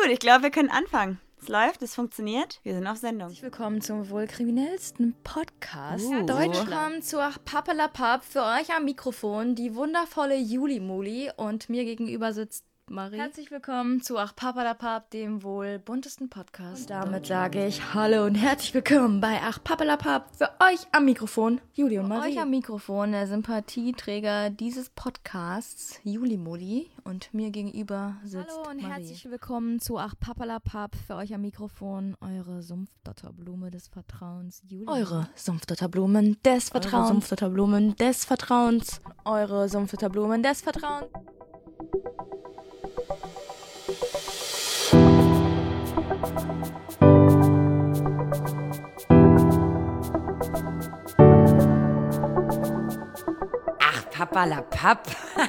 ich glaube, wir können anfangen. Es läuft, es funktioniert, wir sind auf Sendung. Herzlich willkommen zum wohl kriminellsten Podcast Deutschland. Willkommen zu Papalapap, für euch am Mikrofon die wundervolle Juli Muli und mir gegenüber sitzt Marie. Herzlich willkommen zu Papalapap, dem wohl buntesten Podcast. Und damit sage ich Hallo und herzlich willkommen bei Papalapap, für euch am Mikrofon Juli und Marie. Für euch am Mikrofon der Sympathieträger dieses Podcasts, Juli Muli, und mir gegenüber sitzt Hallo und Marie. Herzlich willkommen zu Papalapap, für euch am Mikrofon eure Sumpfdotterblume des Vertrauens, Juli. Eure Sumpfdotterblumen des Vertrauens. Eure Sumpfdotterblumen des Vertrauens. Eure Sumpfdotterblumen des Vertrauens. Ach, Papalapap.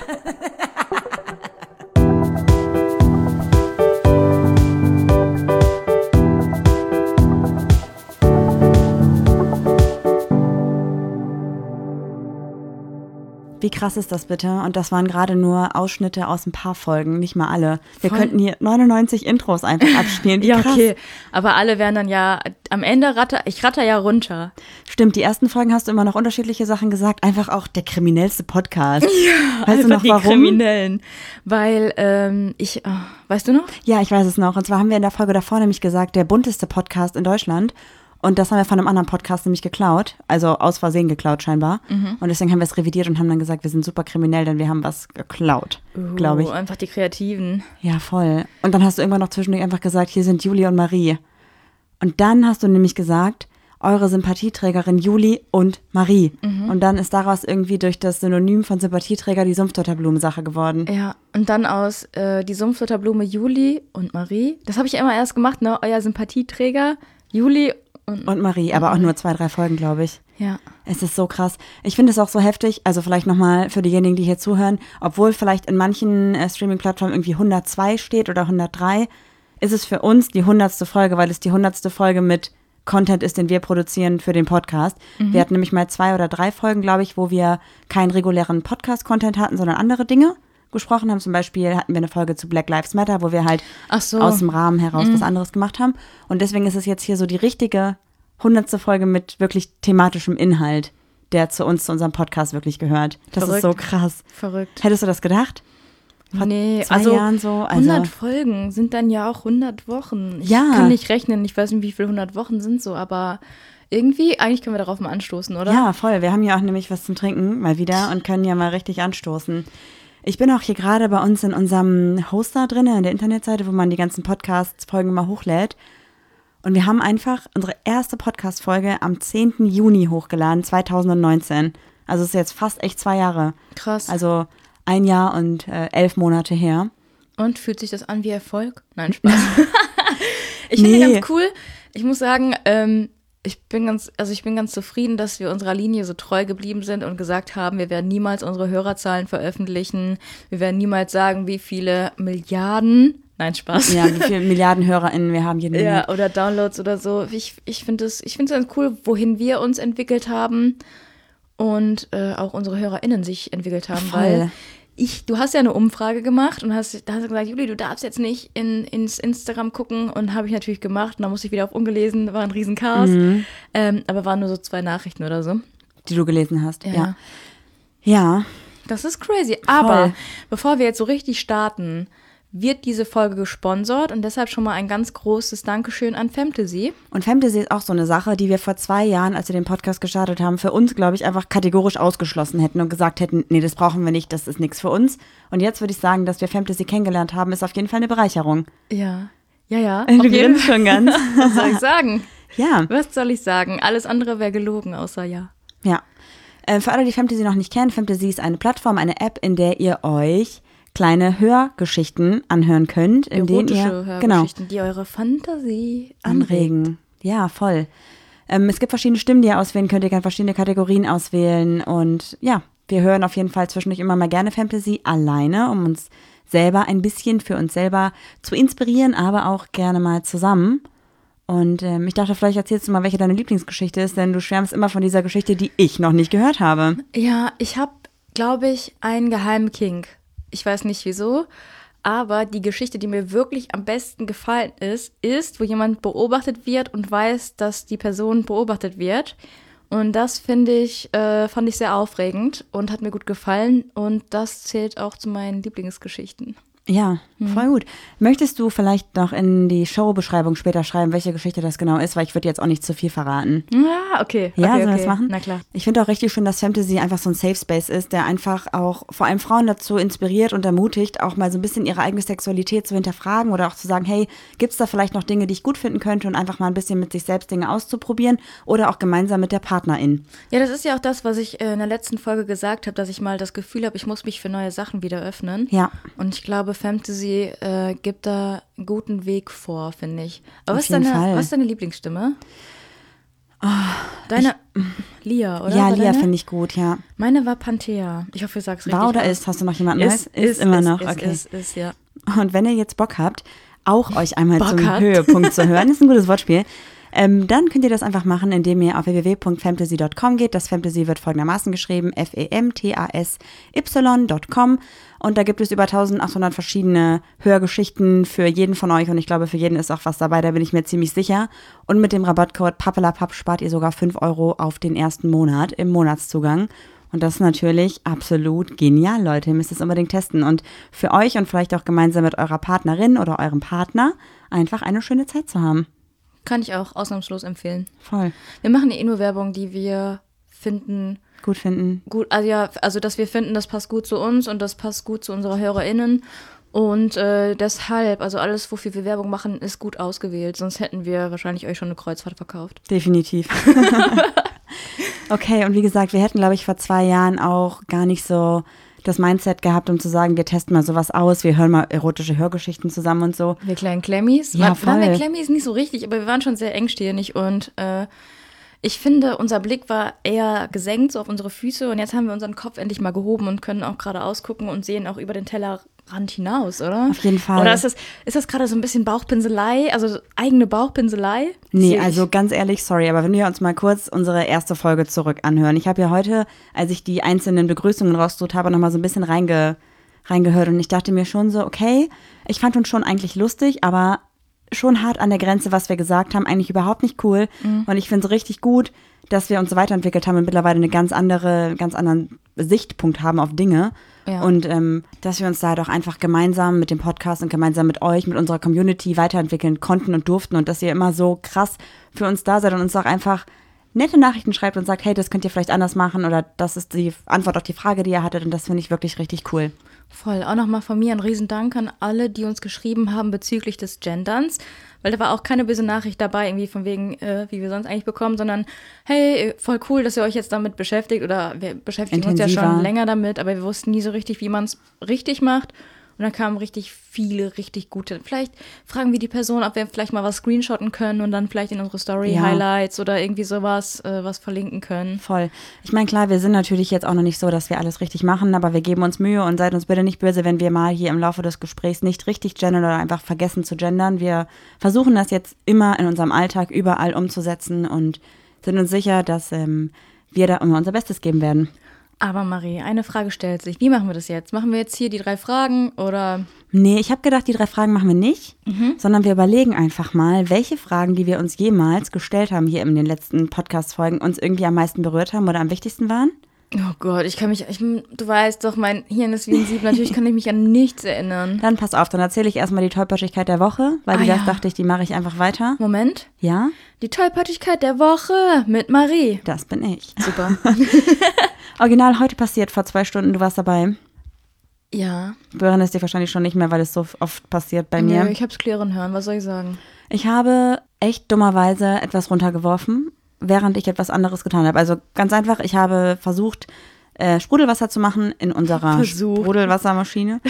Wie krass ist das bitte? Und das waren gerade nur Ausschnitte aus ein paar Folgen, nicht mal alle. Wir könnten hier 99 Intros einfach abspielen. Wie ja, krass. Okay. Aber alle werden dann ja, am Ende ich ratter ja runter. Stimmt, die ersten Folgen hast du immer noch unterschiedliche Sachen gesagt. Einfach auch der kriminellste Podcast. Ja, weißt du noch, warum? Die Kriminellen. Weil weißt du noch? Ja, ich weiß es noch. Und zwar haben wir in der Folge davor nämlich gesagt, der bunteste Podcast in Deutschland. Und das haben wir von einem anderen Podcast nämlich geklaut, also aus Versehen geklaut scheinbar. Und deswegen haben wir es revidiert und haben dann gesagt, wir sind super kriminell, denn wir haben was geklaut, glaube ich. Einfach die Kreativen. Ja, voll. Und dann hast du irgendwann noch zwischendurch einfach gesagt, hier sind Juli und Marie. Und dann hast du nämlich gesagt, eure Sympathieträgerin Juli und Marie. Und dann ist daraus irgendwie durch das Synonym von Sympathieträger die Sumpfdotterblumen-Sache geworden. Ja, und dann aus die Sumpfdotterblume Juli und Marie. Das habe ich ja immer erst gemacht, ne? Euer Sympathieträger Juli und Marie, aber auch nur 2-3 Folgen, glaube ich. Ja. Es ist so krass. Ich finde es auch so heftig, also vielleicht nochmal für diejenigen, die hier zuhören, obwohl vielleicht in manchen Streaming-Plattformen irgendwie 102 steht oder 103, ist es für uns die 100. Folge, weil es die 100. Folge mit Content ist, den wir produzieren für den Podcast. Wir hatten nämlich mal 2 oder 3 Folgen, glaube ich, wo wir keinen regulären Podcast-Content hatten, sondern andere Dinge gesprochen haben. Zum Beispiel hatten wir eine Folge zu Black Lives Matter, wo wir halt aus dem Rahmen heraus was anderes gemacht haben. Und deswegen ist es jetzt hier so die richtige 100. Folge mit wirklich thematischem Inhalt, der zu unserem Podcast wirklich gehört. Das ist so krass. Verrückt. Hättest du das gedacht? Vor 2 Jahren so? 100 Folgen sind dann ja auch 100 Wochen. Ich kann nicht rechnen, ich weiß nicht, wie viele 100 Wochen sind so, aber irgendwie, eigentlich können wir darauf mal anstoßen, oder? Ja, voll. Wir haben ja auch nämlich was zum Trinken mal wieder und können ja mal richtig anstoßen. Ich bin auch hier gerade bei uns in unserem Hoster drin, in der Internetseite, wo man die ganzen Podcast-Folgen mal hochlädt. Und wir haben einfach unsere erste Podcast-Folge am 10. Juni hochgeladen, 2019. Also es ist jetzt fast echt 2 Jahre. Krass. Also 1 Jahr und 11 Monate her. Und fühlt sich das an wie Erfolg? Nein, Spaß. Ich finde ganz cool. Ich muss sagen, ich bin ganz zufrieden, dass wir unserer Linie so treu geblieben sind und gesagt haben, wir werden niemals unsere Hörerzahlen veröffentlichen. Wir werden niemals sagen, wie viele Milliarden, nein, Spaß. Ja, wie viele Milliarden HörerInnen wir haben jeden Monat. Ja, oder Downloads oder so. Ich finde es ganz cool, wohin wir uns entwickelt haben und auch unsere HörerInnen sich entwickelt haben. Voll. Weil du hast ja eine Umfrage gemacht und da hast du gesagt, Juli, du darfst jetzt nicht ins Instagram gucken, und habe ich natürlich gemacht und dann musste ich wieder auf ungelesen, war ein Riesenchaos, aber waren nur so 2 Nachrichten oder so. Die du gelesen hast, ja. Ja. Das ist crazy, aber bevor wir jetzt so richtig starten, wird diese Folge gesponsert und deshalb schon mal ein ganz großes Dankeschön an Fantasy. Und Fantasy ist auch so eine Sache, die wir vor 2 Jahren, als wir den Podcast gestartet haben, für uns, glaube ich, einfach kategorisch ausgeschlossen hätten und gesagt hätten, nee, das brauchen wir nicht, das ist nichts für uns. Und jetzt würde ich sagen, dass wir Fantasy kennengelernt haben, ist auf jeden Fall eine Bereicherung. Ja. Du grinst schon ganz. Was soll ich sagen? Ja. Was soll ich sagen? Alles andere wäre gelogen, außer ja. Ja. Für alle, die Fantasy noch nicht kennen, Fantasy ist eine Plattform, eine App, in der ihr euch kleine Hörgeschichten anhören könnt, in denen ihr Hörgeschichten, die eure Fantasie anregen. Ja, voll. Es gibt verschiedene Stimmen, die ihr auswählen könnt. Ihr könnt verschiedene Kategorien auswählen. Und ja, wir hören auf jeden Fall zwischendurch immer mal gerne Fantasy alleine, um uns selber ein bisschen für uns selber zu inspirieren, aber auch gerne mal zusammen. Und ich dachte, vielleicht erzählst du mal, welche deine Lieblingsgeschichte ist, denn du schwärmst immer von dieser Geschichte, die ich noch nicht gehört habe. Ja, ich habe, glaube ich, einen geheimen Kink. Ich weiß nicht wieso, Aber die Geschichte, die mir wirklich am besten gefallen ist, wo jemand beobachtet wird und weiß, dass die Person beobachtet wird. Und das fand ich sehr aufregend und hat mir gut gefallen. Und das zählt auch zu meinen Lieblingsgeschichten. Ja, voll gut. Möchtest du vielleicht noch in die Showbeschreibung später schreiben, welche Geschichte das genau ist? Weil ich würde jetzt auch nicht zu viel verraten. Ja, okay. Ja, sollen wir das machen? Na klar. Ich finde auch richtig schön, dass Fantasy einfach so ein Safe Space ist, der einfach auch vor allem Frauen dazu inspiriert und ermutigt, auch mal so ein bisschen ihre eigene Sexualität zu hinterfragen oder auch zu sagen, hey, gibt es da vielleicht noch Dinge, die ich gut finden könnte und einfach mal ein bisschen mit sich selbst Dinge auszuprobieren oder auch gemeinsam mit der Partnerin. Ja, das ist ja auch das, was ich in der letzten Folge gesagt habe, dass ich mal das Gefühl habe, ich muss mich für neue Sachen wieder öffnen. Ja. Und ich glaube, Fantasy gibt da einen guten Weg vor, finde ich. Aber Auf jeden Fall. was ist deine Lieblingsstimme? Deine Lia, oder? Ja, Lia finde ich gut, ja. Meine war Panthea. Ich hoffe, du sagst richtig. War oder ist? Hast du noch jemanden? Ist immer noch. Okay. Ist, ja. Und wenn ihr jetzt Bock habt, auch euch einmal zum Höhepunkt zu hören, ist ein gutes Wortspiel, dann könnt ihr das einfach machen, indem ihr auf www.fantasy.com geht. Das Fantasy wird folgendermaßen geschrieben, FEMTASY.com. Und da gibt es über 1800 verschiedene Hörgeschichten für jeden von euch. Und ich glaube, für jeden ist auch was dabei, da bin ich mir ziemlich sicher. Und mit dem Rabattcode PAPPELAPAPP spart ihr sogar 5 € auf den ersten Monat im Monatszugang. Und das ist natürlich absolut genial, Leute. Ihr müsst es unbedingt testen. Und für euch und vielleicht auch gemeinsam mit eurer Partnerin oder eurem Partner einfach eine schöne Zeit zu haben. Kann ich auch ausnahmslos empfehlen. Voll. Wir machen nur Werbung, die wir finden. Gut finden. Gut, also dass wir finden, das passt gut zu uns und das passt gut zu unserer HörerInnen. Und deshalb, also alles, wofür wir Werbung machen, ist gut ausgewählt. Sonst hätten wir wahrscheinlich euch schon eine Kreuzfahrt verkauft. Definitiv. Okay, und wie gesagt, wir hätten, glaube ich, vor 2 Jahren auch gar nicht so das Mindset gehabt, um zu sagen, wir testen mal sowas aus, wir hören mal erotische Hörgeschichten zusammen und so. Wir kleinen Klemmis. Ja, voll. Waren wir Klemmis nicht so richtig, aber wir waren schon sehr engstirnig und ich finde, unser Blick war eher gesenkt, so auf unsere Füße und jetzt haben wir unseren Kopf endlich mal gehoben und können auch geradeaus gucken und sehen auch über den Tellerrand hinaus, oder? Auf jeden Fall. Oder ist das gerade so ein bisschen Bauchpinselei, also eigene Bauchpinselei? Nee, also ganz ehrlich, sorry, aber wenn wir uns mal kurz unsere erste Folge zurück anhören. Ich habe ja heute, als ich die einzelnen Begrüßungen rausgesucht habe, nochmal so ein bisschen reingehört und ich dachte mir schon so, okay, ich fand uns schon eigentlich lustig, aber schon hart an der Grenze, was wir gesagt haben, eigentlich überhaupt nicht cool. Und ich finde es richtig gut, dass wir uns weiterentwickelt haben und mittlerweile einen ganz anderen Sichtpunkt haben auf Dinge. Ja. Und dass wir uns da doch einfach gemeinsam mit dem Podcast und gemeinsam mit euch, mit unserer Community weiterentwickeln konnten und durften und dass ihr immer so krass für uns da seid und uns auch einfach nette Nachrichten schreibt und sagt, hey, das könnt ihr vielleicht anders machen oder das ist die Antwort auf die Frage, die ihr hattet und das finde ich wirklich richtig cool. Voll. Auch nochmal von mir ein Riesendank an alle, die uns geschrieben haben bezüglich des Genderns, weil da war auch keine böse Nachricht dabei, irgendwie von wegen, wie wir sonst eigentlich bekommen, sondern hey, voll cool, dass ihr euch jetzt damit beschäftigt oder wir beschäftigen uns ja schon länger damit, aber wir wussten nie so richtig, wie man es richtig macht. Und dann kamen richtig viele, richtig gute. Vielleicht fragen wir die Person, ob wir vielleicht mal was screenshotten können und dann vielleicht in unsere Story-Highlights oder irgendwie sowas was verlinken können. Voll. Ich meine, klar, wir sind natürlich jetzt auch noch nicht so, dass wir alles richtig machen, aber wir geben uns Mühe und seid uns bitte nicht böse, wenn wir mal hier im Laufe des Gesprächs nicht richtig gendern oder einfach vergessen zu gendern. Wir versuchen das jetzt immer in unserem Alltag überall umzusetzen und sind uns sicher, dass wir da immer unser Bestes geben werden. Aber Marie, eine Frage stellt sich. Wie machen wir das jetzt? Machen wir jetzt hier die 3 Fragen oder? Nee, ich habe gedacht, die 3 Fragen machen wir nicht, sondern wir überlegen einfach mal, welche Fragen, die wir uns jemals gestellt haben hier in den letzten Podcast-Folgen, uns irgendwie am meisten berührt haben oder am wichtigsten waren. Oh Gott, du weißt doch, mein Hirn ist wie ein Sieb, natürlich kann ich mich an nichts erinnern. Dann pass auf, dann erzähle ich erstmal die Tollpatschigkeit der Woche, weil dachte ich, die mache ich einfach weiter. Moment. Ja? Die Tollpatschigkeit der Woche mit Marie. Das bin ich. Super. Original heute passiert, vor 2 Stunden, du warst dabei. Ja. Du erinnerst dich wahrscheinlich schon nicht mehr, weil es so oft passiert bei mir. Nee, ich hab's klären hören, was soll ich sagen? Ich habe echt dummerweise etwas runtergeworfen, während ich etwas anderes getan habe. Also ganz einfach, ich habe versucht, Sprudelwasser zu machen in unserer Sprudelwassermaschine.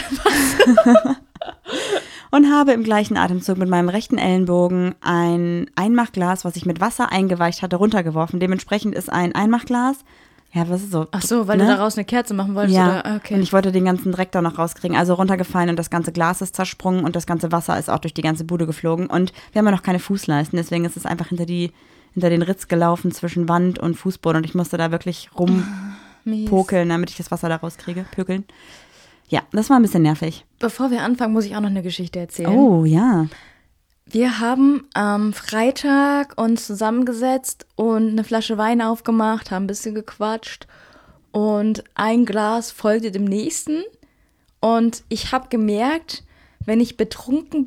Und habe im gleichen Atemzug mit meinem rechten Ellenbogen ein Einmachglas, was ich mit Wasser eingeweicht hatte, runtergeworfen. Dementsprechend ist ein Einmachglas, ja, was ist so? Ach so, weil du daraus eine Kerze machen wolltest? Ja, oder? Okay. Und ich wollte den ganzen Dreck da noch rauskriegen. Also runtergefallen und das ganze Glas ist zersprungen und das ganze Wasser ist auch durch die ganze Bude geflogen. Und wir haben ja noch keine Fußleisten, deswegen ist es einfach hinter den Ritz gelaufen zwischen Wand und Fußboden und ich musste da wirklich rumpokeln, damit ich das Wasser da rauskriege, pökeln. Ja, das war ein bisschen nervig. Bevor wir anfangen, muss ich auch noch eine Geschichte erzählen. Oh, ja. Wir haben am Freitag uns zusammengesetzt und eine Flasche Wein aufgemacht, haben ein bisschen gequatscht und ein Glas folgte dem nächsten. Und ich habe gemerkt, wenn ich betrunken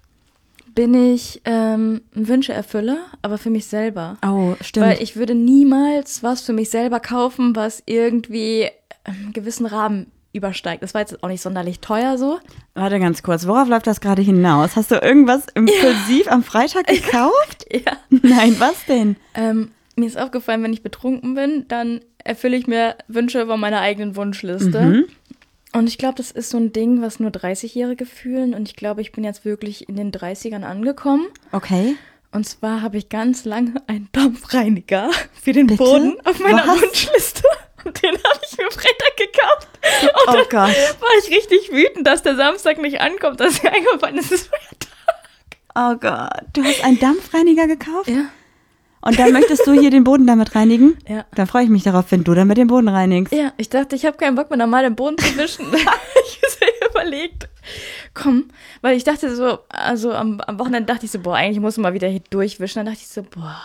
bin ich Wünsche erfülle, aber für mich selber. Oh, stimmt. Weil ich würde niemals was für mich selber kaufen, was irgendwie einen gewissen Rahmen übersteigt. Das war jetzt auch nicht sonderlich teuer so. Warte ganz kurz, worauf läuft das gerade hinaus? Hast du irgendwas impulsiv am Freitag gekauft? Ja. Nein, was denn? Mir ist aufgefallen, wenn ich betrunken bin, dann erfülle ich mir Wünsche von meiner eigenen Wunschliste. Mhm. Und ich glaube, das ist so ein Ding, was nur 30-Jährige fühlen. Und ich glaube, ich bin jetzt wirklich in den 30ern angekommen. Okay. Und zwar habe ich ganz lange einen Dampfreiniger für den Bitte? Boden auf meiner Was? Wunschliste. Und den habe ich mir Freitag gekauft. Und Oh dann Gott. war ich richtig wütend, dass der Samstag nicht ankommt, dass mir eingefallen ist, es ist Feiertag. Oh Gott. Du hast einen Dampfreiniger gekauft? Ja. Und dann möchtest du hier den Boden damit reinigen? Ja. Dann freue ich mich darauf, wenn du damit den Boden reinigst. Ja, ich dachte, ich habe keinen Bock mehr, normal den Boden zu wischen. Ich habe überlegt, komm, weil ich dachte so, also am Wochenende dachte ich so, boah, eigentlich muss man mal wieder hier durchwischen. Dann dachte ich so, boah,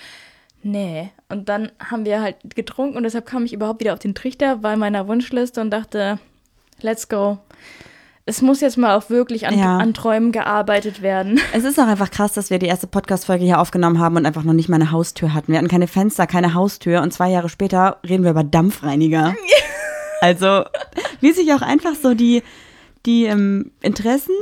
nee. Und dann haben wir halt getrunken und deshalb kam ich überhaupt wieder auf den Trichter bei meiner Wunschliste und dachte, let's go. Es muss jetzt mal auch wirklich an Träumen gearbeitet werden. Es ist auch einfach krass, dass wir die erste Podcast-Folge hier aufgenommen haben und einfach noch nicht mal eine Haustür hatten. Wir hatten keine Fenster, keine Haustür und 2 Jahre später reden wir über Dampfreiniger. Also, wie sich auch einfach so die Interessen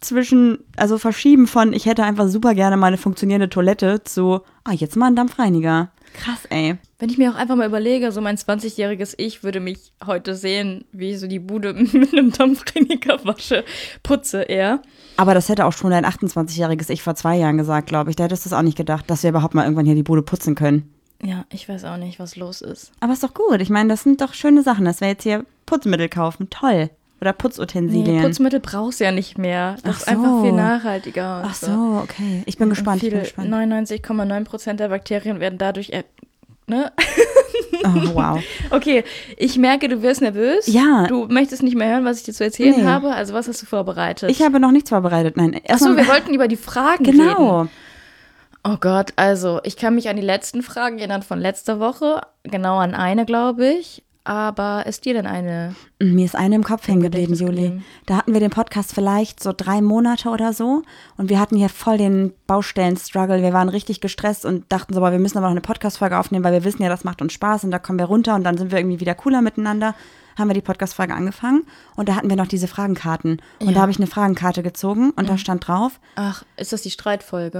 also verschieben von, ich hätte einfach super gerne mal eine funktionierende Toilette zu, jetzt mal ein Dampfreiniger. Krass, ey. Wenn ich mir auch einfach mal überlege, so mein 20-jähriges Ich würde mich heute sehen, wie ich so die Bude mit einem Dampfreiniger wasche, putze eher. Aber das hätte auch schon dein 28-jähriges Ich vor 2 Jahren gesagt, glaube ich. Da hättest du es auch nicht gedacht, dass wir überhaupt mal irgendwann hier die Bude putzen können. Ja, ich weiß auch nicht, was los ist. Aber ist doch gut. Ich meine, das sind doch schöne Sachen, dass wir jetzt hier Putzmittel kaufen. Toll. Oder Putzutensilien. Nee, Putzmittel brauchst du ja nicht mehr. Das ist einfach viel nachhaltiger. Ach so, okay. Ich bin gespannt. 99,9% der Bakterien werden dadurch ne? Oh, wow. Okay, ich merke, du wirst nervös. Ja. Du möchtest nicht mehr hören, was ich dir zu erzählen habe. Also was hast du vorbereitet? Ich habe noch nichts vorbereitet, nein. Achso, wir wollten über die Fragen reden. Genau. Oh Gott, also ich kann mich an die letzten Fragen erinnern von letzter Woche. Genau an eine, glaube ich. Aber ist dir denn eine? Mir ist eine im Kopf hängen geblieben, Juli. geblieben? Da hatten wir den Podcast vielleicht so 3 Monate oder so und wir hatten hier voll den Baustellen-Struggle. Wir waren richtig gestresst und dachten so, wir müssen aber noch eine Podcast-Folge aufnehmen, weil wir wissen ja, das macht uns Spaß und da kommen wir runter und dann sind wir irgendwie wieder cooler miteinander. Haben wir die Podcast-Folge angefangen und da hatten wir noch diese Fragenkarten. Und da habe ich eine Fragenkarte gezogen und da stand drauf. Ach, ist das die Streitfolge?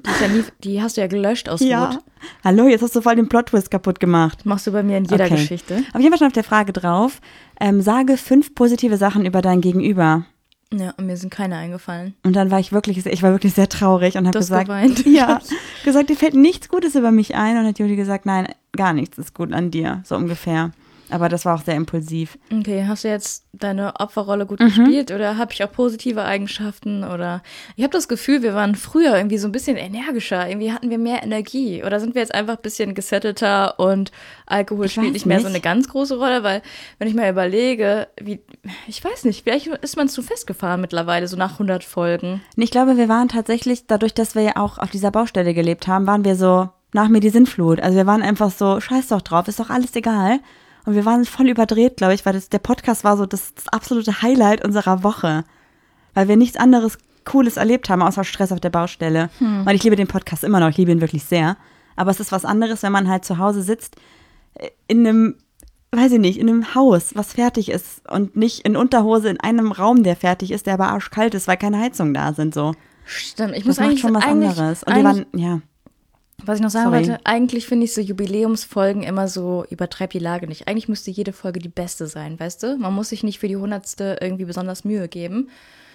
Die hast du ja gelöscht aus Wut. Hallo, jetzt hast du voll den Plot-Twist kaputt gemacht. Machst du bei mir in jeder Geschichte. Auf jeden Fall stand auf der Frage drauf, sage 5 positive Sachen über dein Gegenüber. Ja, und mir sind keine eingefallen. Und dann war ich war wirklich sehr traurig und habe gesagt, geweint. Ja, gesagt, dir fällt nichts Gutes über mich ein. Und hat Juli gesagt, nein, gar nichts ist gut an dir, so ungefähr. Aber das war auch sehr impulsiv. Okay, hast du jetzt deine Opferrolle gut gespielt oder habe ich auch positive Eigenschaften? Oder ich habe das Gefühl, wir waren früher irgendwie so ein bisschen energischer, irgendwie hatten wir mehr Energie. Oder sind wir jetzt einfach ein bisschen gesettelter und Alkohol spielt nicht mehr so eine ganz große Rolle? Weil, wenn ich mal überlege, ich weiß nicht, vielleicht ist man zu festgefahren mittlerweile, so nach 100 Folgen. Und ich glaube, wir waren tatsächlich, dadurch, dass wir ja auch auf dieser Baustelle gelebt haben, waren wir so, nach mir die Sinnflut. Also wir waren einfach so, scheiß doch drauf, ist doch alles egal. Und wir waren voll überdreht, glaube ich, weil der Podcast war so das absolute Highlight unserer Woche. Weil wir nichts anderes Cooles erlebt haben, außer Stress auf der Baustelle. Und ich liebe den Podcast immer noch, ich liebe ihn wirklich sehr. Aber es ist was anderes, wenn man halt zu Hause sitzt, in einem, weiß ich nicht, in einem Haus, was fertig ist. Und nicht in Unterhose in einem Raum, der fertig ist, der aber arschkalt ist, weil keine Heizungen da sind, so. Stimmt, das macht schon was anderes. Und wir waren, ja. Was ich noch sagen wollte, eigentlich finde ich so Jubiläumsfolgen immer so, übertreib die Lage nicht. Eigentlich müsste jede Folge die beste sein, weißt du? Man muss sich nicht für die 100. irgendwie besonders Mühe geben.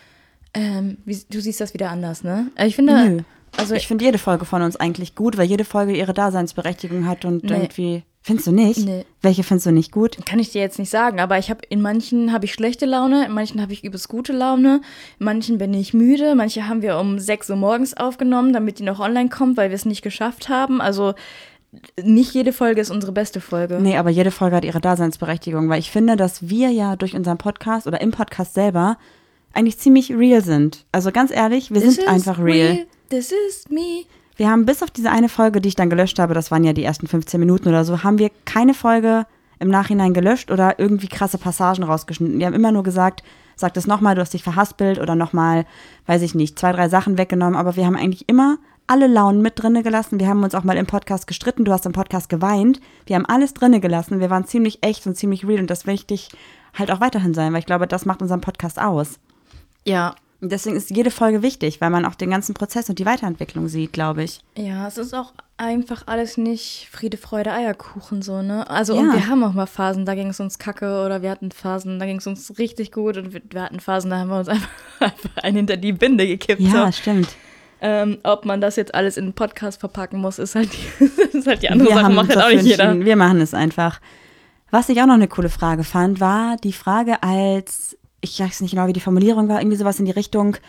Du siehst das wieder anders, ne? Ich finde, ich finde jede Folge von uns eigentlich gut, weil jede Folge ihre Daseinsberechtigung hat und irgendwie. Findest du nicht? Nee. Welche findest du nicht gut? Kann ich dir jetzt nicht sagen, aber in manchen habe ich schlechte Laune, in manchen habe ich übelst gute Laune, in manchen bin ich müde, manche haben wir um 6 Uhr morgens aufgenommen, damit die noch online kommt, weil wir es nicht geschafft haben. Also nicht jede Folge ist unsere beste Folge. Nee, aber jede Folge hat ihre Daseinsberechtigung, weil ich finde, dass wir ja durch unseren Podcast oder im Podcast selber eigentlich ziemlich real sind. Also ganz ehrlich, wir sind einfach real. This is me. Wir haben bis auf diese eine Folge, die ich dann gelöscht habe, das waren ja die ersten 15 Minuten oder so, haben wir keine Folge im Nachhinein gelöscht oder irgendwie krasse Passagen rausgeschnitten. Wir haben immer nur gesagt, sag das nochmal, du hast dich verhaspelt oder nochmal, weiß ich nicht, 2, 3 Sachen weggenommen. Aber wir haben eigentlich immer alle Launen mit drinne gelassen. Wir haben uns auch mal im Podcast gestritten, du hast im Podcast geweint. Wir haben alles drinne gelassen. Wir waren ziemlich echt und ziemlich real und das will ich halt auch weiterhin sein, weil ich glaube, das macht unseren Podcast aus. Ja. Und deswegen ist jede Folge wichtig, weil man auch den ganzen Prozess und die Weiterentwicklung sieht, glaube ich. Ja, es ist auch einfach alles nicht Friede, Freude, Eierkuchen so, ne? Also Ja. und wir haben auch mal Phasen, da ging es uns kacke oder wir hatten Phasen, da ging es uns richtig gut und wir hatten Phasen, da haben wir uns einfach einen hinter die Binde gekippt. Ja, so. stimmt. Ob man das jetzt alles in einen Podcast verpacken muss, ist halt die andere Sache, macht halt auch nicht jeder. Wir machen es einfach. Was ich auch noch eine coole Frage fand, war die Frage ich weiß nicht genau, wie die Formulierung war, irgendwie sowas in die Richtung,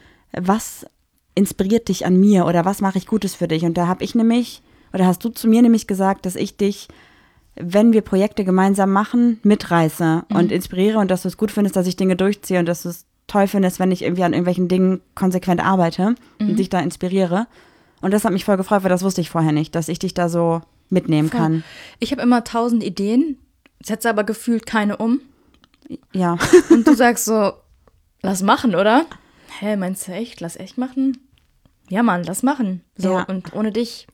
was inspiriert dich an mir oder was mache ich Gutes für dich? Und da hast du zu mir nämlich gesagt, dass ich dich, wenn wir Projekte gemeinsam machen, mitreiße und inspiriere und dass du es gut findest, dass ich Dinge durchziehe und dass du es toll findest, wenn ich irgendwie an irgendwelchen Dingen konsequent arbeite und dich da inspiriere. Und das hat mich voll gefreut, weil das wusste ich vorher nicht, dass ich dich da so mitnehmen kann. Ich habe immer 1000 Ideen, setze aber gefühlt keine um. Ja. Und du sagst so, lass machen, oder? Hä, meinst du echt? Lass echt machen? Ja, Mann, lass machen. So, Ja. und ohne dich,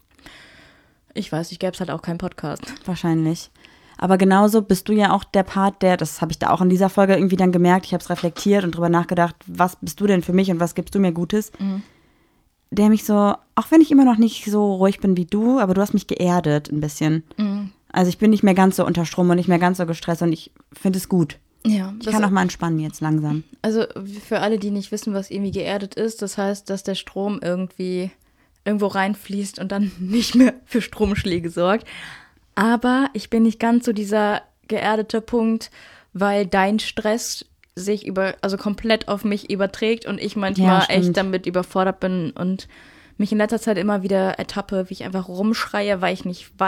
ich weiß nicht, gäbe es halt auch keinen Podcast. Wahrscheinlich. Aber genauso bist du ja auch der Part, das habe ich da auch in dieser Folge irgendwie dann gemerkt, ich habe es reflektiert und drüber nachgedacht, was bist du denn für mich und was gibst du mir Gutes? Der mich so, auch wenn ich immer noch nicht so ruhig bin wie du, aber du hast mich geerdet ein bisschen. Also ich bin nicht mehr ganz so unter Strom und nicht mehr ganz so gestresst und ich finde es gut. Ja, Ich kann auch mal entspannen jetzt langsam. Also für alle, die nicht wissen, was irgendwie geerdet ist, das heißt, dass der Strom irgendwo reinfließt und dann nicht mehr für Stromschläge sorgt. Aber ich bin nicht ganz so dieser geerdete Punkt, weil dein Stress sich komplett auf mich überträgt und ich manchmal echt damit überfordert bin und mich in letzter Zeit immer wieder ertappe, wie ich einfach rumschreie, weil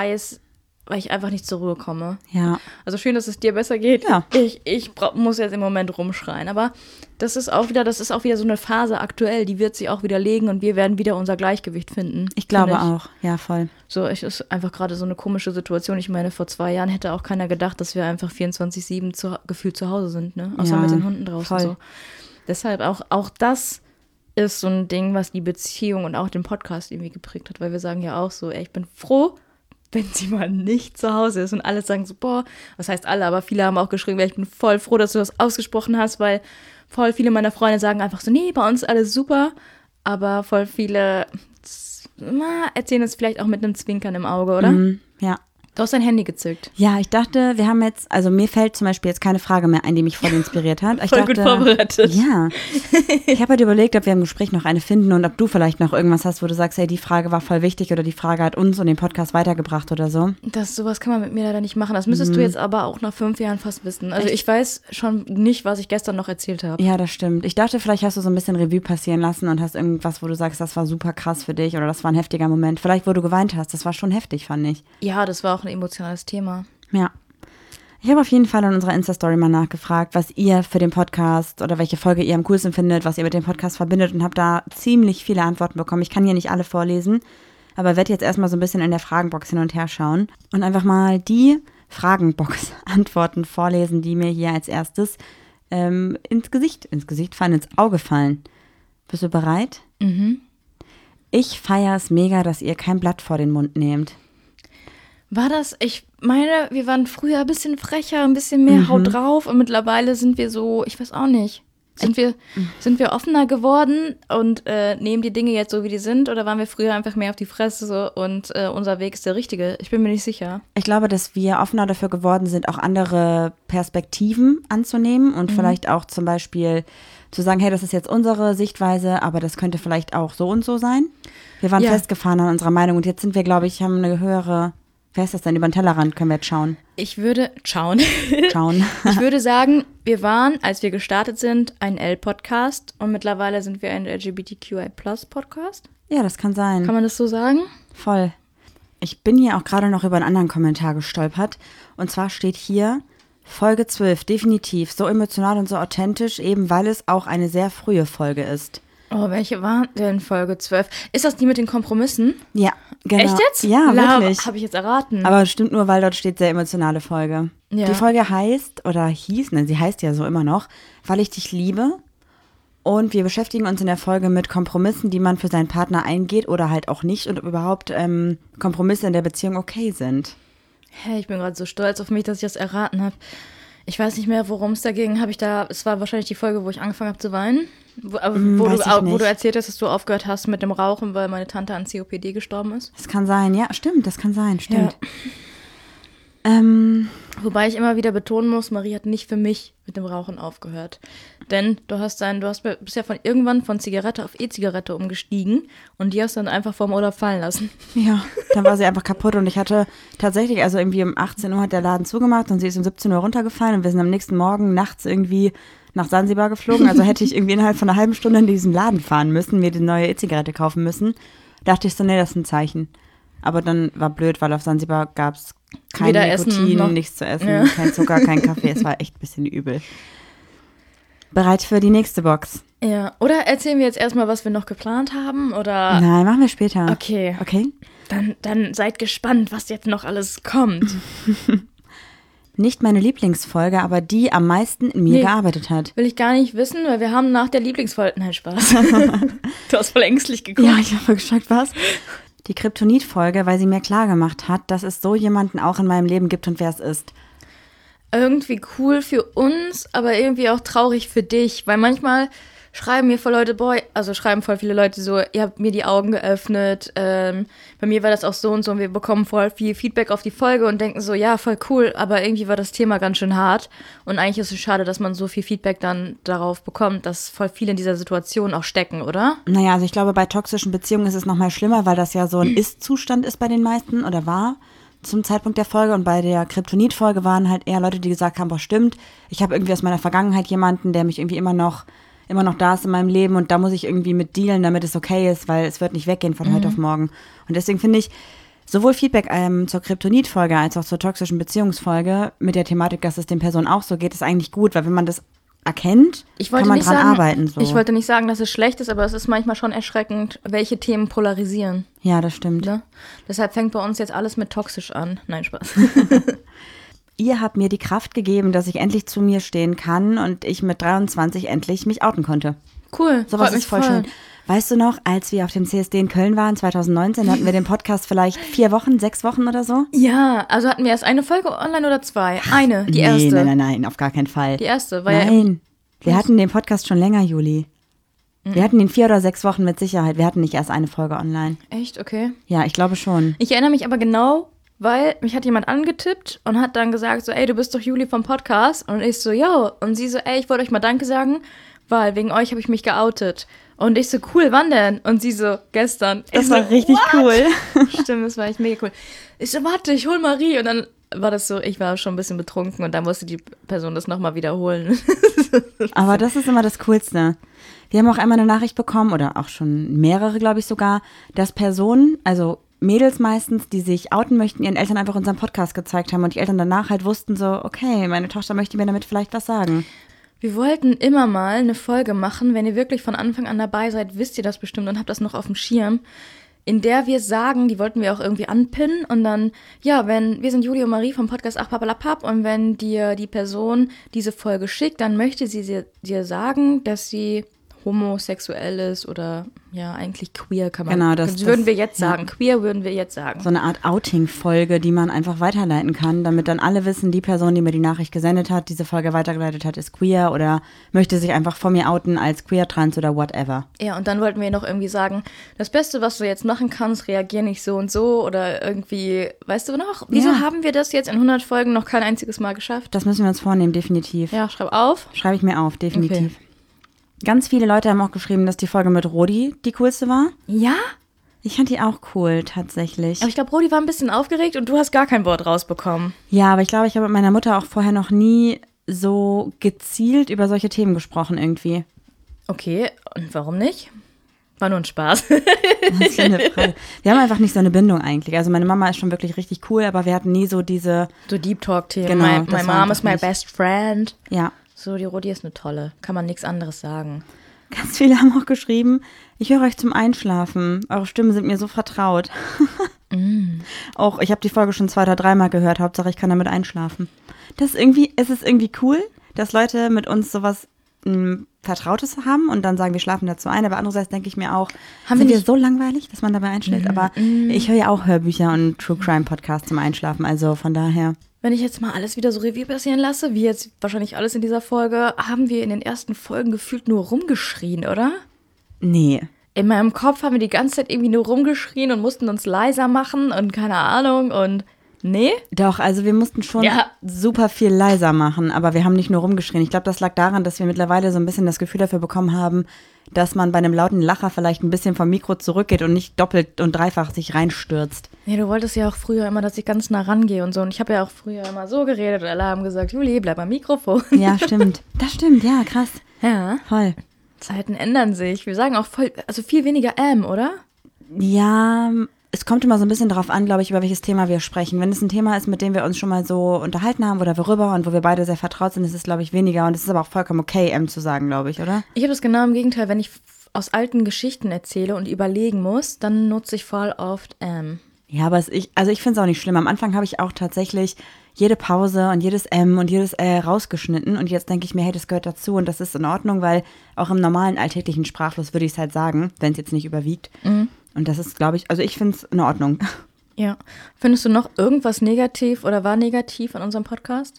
ich einfach nicht zur Ruhe komme. Ja. Also schön, dass es dir besser geht. Ja. Ich muss jetzt im Moment rumschreien. Aber das ist auch wieder so eine Phase aktuell, die wird sich auch wieder legen und wir werden wieder unser Gleichgewicht finden. Ich glaube auch, ja, voll. So, es ist einfach gerade so eine komische Situation. Ich meine, vor 2 Jahren hätte auch keiner gedacht, dass wir einfach 24/7 gefühlt zu Hause sind, ne? Außer mit den Hunden draußen. Voll. So. Deshalb auch das ist so ein Ding, was die Beziehung und auch den Podcast irgendwie geprägt hat, weil wir sagen ja auch so, ey, ich bin froh, wenn sie mal nicht zu Hause ist und alle sagen so, boah, was heißt alle, aber viele haben auch geschrieben, ich bin voll froh, dass du das ausgesprochen hast, weil voll viele meiner Freunde sagen einfach so, nee, bei uns ist alles super, aber voll viele erzählen es vielleicht auch mit einem Zwinkern im Auge, oder? Ja. Du hast dein Handy gezückt. Ja, ich dachte, wir haben jetzt, also mir fällt zum Beispiel jetzt keine Frage mehr ein, die mich voll inspiriert hat. Voll gut vorbereitet. Ja. Ich habe halt überlegt, ob wir im Gespräch noch eine finden und ob du vielleicht noch irgendwas hast, wo du sagst, hey, die Frage war voll wichtig oder die Frage hat uns und den Podcast weitergebracht oder so. Sowas kann man mit mir leider nicht machen. Das müsstest du jetzt aber auch nach 5 Jahren fast wissen. Also ich weiß schon nicht, was ich gestern noch erzählt habe. Ja, das stimmt. Ich dachte, vielleicht hast du so ein bisschen Revue passieren lassen und hast irgendwas, wo du sagst, das war super krass für dich oder das war ein heftiger Moment. Vielleicht, wo du geweint hast. Das war schon heftig, fand ich. Ja, das war auch ein emotionales Thema. Ja. Ich habe auf jeden Fall in unserer Insta-Story mal nachgefragt, was ihr für den Podcast oder welche Folge ihr am coolsten findet, was ihr mit dem Podcast verbindet und habe da ziemlich viele Antworten bekommen. Ich kann hier nicht alle vorlesen, aber werde jetzt erstmal so ein bisschen in der Fragenbox hin und her schauen und einfach mal die Fragenbox-Antworten vorlesen, die mir hier als erstes ins Auge fallen. Bist du bereit? Ich feiere es mega, dass ihr kein Blatt vor den Mund nehmt. War das, ich meine, wir waren früher ein bisschen frecher, ein bisschen mehr Haut drauf und mittlerweile sind wir so, ich weiß auch nicht, sind wir offener geworden und nehmen die Dinge jetzt so, wie die sind oder waren wir früher einfach mehr auf die Fresse so, und unser Weg ist der richtige? Ich bin mir nicht sicher. Ich glaube, dass wir offener dafür geworden sind, auch andere Perspektiven anzunehmen und vielleicht auch zum Beispiel zu sagen, hey, das ist jetzt unsere Sichtweise, aber das könnte vielleicht auch so und so sein. Wir waren festgefahren an unserer Meinung und jetzt sind wir, glaube ich, haben eine höhere... Wer ist das denn? Über den Tellerrand können wir jetzt schauen. Ich würde schauen. Ich würde sagen, wir waren, als wir gestartet sind, ein L-Podcast und mittlerweile sind wir ein LGBTQI+-Podcast. Ja, das kann sein. Kann man das so sagen? Voll. Ich bin hier auch gerade noch über einen anderen Kommentar gestolpert. Und zwar steht hier, Folge 12, definitiv, so emotional und so authentisch, eben weil es auch eine sehr frühe Folge ist. Oh, welche war denn Folge 12? Ist das die mit den Kompromissen? Ja, genau. Echt jetzt? Ja, wirklich. Habe ich jetzt erraten. Aber stimmt nur, weil dort steht sehr emotionale Folge. Ja. Die Folge heißt, oder hieß, sie heißt ja so immer noch, Weil ich dich liebe. Und wir beschäftigen uns in der Folge mit Kompromissen, die man für seinen Partner eingeht oder halt auch nicht und ob überhaupt Kompromisse in der Beziehung okay sind. Hey, ich bin gerade so stolz auf mich, dass ich das erraten habe. Ich weiß nicht mehr, worum es da ging. Es war wahrscheinlich die Folge, wo ich angefangen habe zu weinen. Wo du erzählt hast, dass du aufgehört hast mit dem Rauchen, weil meine Tante an COPD gestorben ist. Das kann sein, ja, stimmt, das kann sein, stimmt. Ja. Wobei ich immer wieder betonen muss, Marie hat nicht für mich mit dem Rauchen aufgehört. Denn bist ja irgendwann von Zigarette auf E-Zigarette umgestiegen und die hast dann einfach vorm Urlaub fallen lassen. Ja, dann war sie einfach kaputt und ich hatte tatsächlich, also irgendwie um 18 Uhr hat der Laden zugemacht und sie ist um 17 Uhr runtergefallen und wir sind am nächsten Morgen nachts irgendwie nach Sansibar geflogen. Also hätte ich irgendwie innerhalb von einer halben Stunde in diesen Laden fahren müssen, mir die neue E-Zigarette kaufen müssen. Dachte ich so, nee, das ist ein Zeichen. Aber dann war blöd, weil auf Sansibar gab es kein Nikotin, nichts zu essen, ja. Kein Zucker, kein Kaffee. Es war echt ein bisschen übel. Bereit für die nächste Box? Ja, oder erzählen wir jetzt erstmal, was wir noch geplant haben, oder? Nein, machen wir später. Okay. Okay? Dann seid gespannt, was jetzt noch alles kommt. Nicht meine Lieblingsfolge, aber die am meisten in mir gearbeitet hat. Will ich gar nicht wissen, weil wir haben nach der Lieblingsfolge... Nein, Spaß. Du hast voll ängstlich geguckt. Ja, ich habe geschockt, was? Die Kryptonit-Folge, weil sie mir klargemacht hat, dass es so jemanden auch in meinem Leben gibt und wer es ist. Irgendwie cool für uns, aber irgendwie auch traurig für dich, weil manchmal schreiben mir voll viele Leute so, ihr habt mir die Augen geöffnet, bei mir war das auch so und so und wir bekommen voll viel Feedback auf die Folge und denken so, ja, voll cool, aber irgendwie war das Thema ganz schön hart und eigentlich ist es schade, dass man so viel Feedback dann darauf bekommt, dass voll viele in dieser Situation auch stecken, oder? Naja, also ich glaube, bei toxischen Beziehungen ist es nochmal schlimmer, weil das ja so ein Ist-Zustand ist bei den meisten oder war zum Zeitpunkt der Folge und bei der Kryptonit-Folge waren halt eher Leute, die gesagt haben, boah, stimmt, ich habe irgendwie aus meiner Vergangenheit jemanden, der mich irgendwie immer noch da ist in meinem Leben und da muss ich irgendwie mit dealen, damit es okay ist, weil es wird nicht weggehen von heute auf morgen. Und deswegen finde ich, sowohl Feedback zur Kryptonit-Folge als auch zur toxischen Beziehungsfolge mit der Thematik, dass es den Personen auch so geht, ist eigentlich gut, weil wenn man das erkennt, kann man dran arbeiten. So. Ich wollte nicht sagen, dass es schlecht ist, aber es ist manchmal schon erschreckend, welche Themen polarisieren. Ja, das stimmt. Ne? Deshalb fängt bei uns jetzt alles mit toxisch an. Nein, Spaß. Ihr habt mir die Kraft gegeben, dass ich endlich zu mir stehen kann und ich mit 23 endlich mich outen konnte. Cool, sowas ist voll schön. Weißt du noch, als wir auf dem CSD in Köln waren, 2019, hatten wir den Podcast vielleicht 4 Wochen, 6 Wochen oder so? Ja, also hatten wir erst eine Folge online oder 2? Eine, die erste. Nein, auf gar keinen Fall. Die erste, war wir hatten den Podcast schon länger, Juli. Wir hatten ihn 4 oder 6 Wochen mit Sicherheit. Wir hatten nicht erst eine Folge online. Echt? Okay. Ja, ich glaube schon. Ich erinnere mich aber genau, weil mich hat jemand angetippt und hat dann gesagt so, ey, du bist doch Juli vom Podcast. Und ich so, yo. Und sie so, ey, ich wollte euch mal Danke sagen, weil wegen euch habe ich mich geoutet. Und ich so, cool, wann denn? Und sie so, gestern. Das war richtig cool. Stimmt, das war echt mega cool. Ich so, warte, ich hol Marie. Und dann war das so, ich war schon ein bisschen betrunken und dann musste die Person das nochmal wiederholen. Aber das ist immer das Coolste. Wir haben auch einmal eine Nachricht bekommen, oder auch schon mehrere, glaube ich sogar, dass Personen, also Mädels meistens, die sich outen möchten, ihren Eltern einfach unseren Podcast gezeigt haben und die Eltern danach halt wussten so, okay, meine Tochter möchte mir damit vielleicht was sagen. Wir wollten immer mal eine Folge machen, wenn ihr wirklich von Anfang an dabei seid, wisst ihr das bestimmt und habt das noch auf dem Schirm, in der wir sagen, die wollten wir auch irgendwie anpinnen und dann, ja, wir sind Juli und Marie vom Podcast Ach Papalapap und wenn dir die Person diese Folge schickt, dann möchte sie dir sagen, dass sie homosexuell ist oder ja, eigentlich queer kann man. Genau, das würden wir jetzt sagen. Queer würden wir jetzt sagen. So eine Art Outing-Folge, die man einfach weiterleiten kann, damit dann alle wissen, die Person, die mir die Nachricht gesendet hat, diese Folge weitergeleitet hat, ist queer oder möchte sich einfach vor mir outen als queer, trans oder whatever. Ja, und dann wollten wir noch irgendwie sagen, das Beste, was du jetzt machen kannst, reagier nicht so und so oder irgendwie, weißt du noch, wieso haben wir das jetzt in 100 Folgen noch kein einziges Mal geschafft? Das müssen wir uns vornehmen, definitiv. Ja, schreib auf. Schreibe ich mir auf, definitiv. Okay. Ganz viele Leute haben auch geschrieben, dass die Folge mit Rodi die coolste war. Ja? Ich fand die auch cool, tatsächlich. Aber ich glaube, Rodi war ein bisschen aufgeregt und du hast gar kein Wort rausbekommen. Ja, aber ich glaube, ich habe mit meiner Mutter auch vorher noch nie so gezielt über solche Themen gesprochen irgendwie. Okay, und warum nicht? War nur ein Spaß. Das ist eine Frage. Wir haben einfach nicht so eine Bindung eigentlich. Also meine Mama ist schon wirklich richtig cool, aber wir hatten nie so diese... So Deep Talk-Themen. Genau, My mom is my best friend. Ja. So, die Rodi ist eine tolle. Kann man nichts anderes sagen. Ganz viele haben auch geschrieben, ich höre euch zum Einschlafen. Eure Stimmen sind mir so vertraut. Auch, ich habe die Folge schon 2 oder 3 Mal gehört. Hauptsache, ich kann damit einschlafen. Es ist irgendwie cool, dass Leute mit uns sowas Vertrautes haben und dann sagen, wir schlafen dazu ein. Aber andererseits denke ich mir auch, sind wir so langweilig, dass man dabei einschläft? Aber ich höre ja auch Hörbücher und True Crime Podcasts zum Einschlafen. Also von daher. Wenn ich jetzt mal alles wieder so Revue passieren lasse, wie jetzt wahrscheinlich alles in dieser Folge, haben wir in den ersten Folgen gefühlt nur rumgeschrien, oder? Nee. In meinem Kopf haben wir die ganze Zeit irgendwie nur rumgeschrien und mussten uns leiser machen und keine Ahnung und nee? Doch, also wir mussten schon super viel leiser machen, aber wir haben nicht nur rumgeschrien. Ich glaube, das lag daran, dass wir mittlerweile so ein bisschen das Gefühl dafür bekommen haben, dass man bei einem lauten Lacher vielleicht ein bisschen vom Mikro zurückgeht und nicht doppelt und dreifach sich reinstürzt. Nee, du wolltest ja auch früher immer, dass ich ganz nah rangehe und so. Und ich habe ja auch früher immer so geredet und alle haben gesagt, Juli, bleib am Mikrofon. Ja, stimmt. Das stimmt, ja, krass. Ja. Voll. Zeiten ändern sich. Wir sagen auch viel weniger oder? Ja, es kommt immer so ein bisschen darauf an, glaube ich, über welches Thema wir sprechen. Wenn es ein Thema ist, mit dem wir uns schon mal so unterhalten haben oder worüber und wo wir beide sehr vertraut sind, ist es, glaube ich, weniger. Und es ist aber auch vollkommen okay, zu sagen, glaube ich, oder? Ich habe das genau im Gegenteil. Wenn ich aus alten Geschichten erzähle und überlegen muss, dann nutze ich voll oft Ja, aber ich finde es auch nicht schlimm. Am Anfang habe ich auch tatsächlich jede Pause und jedes und jedes rausgeschnitten. Und jetzt denke ich mir, hey, das gehört dazu und das ist in Ordnung, weil auch im normalen alltäglichen Sprachfluss würde ich es halt sagen, wenn es jetzt nicht überwiegt. Und das ist, glaube ich, also ich finde es in Ordnung. Ja. Findest du noch irgendwas negativ oder war negativ an unserem Podcast?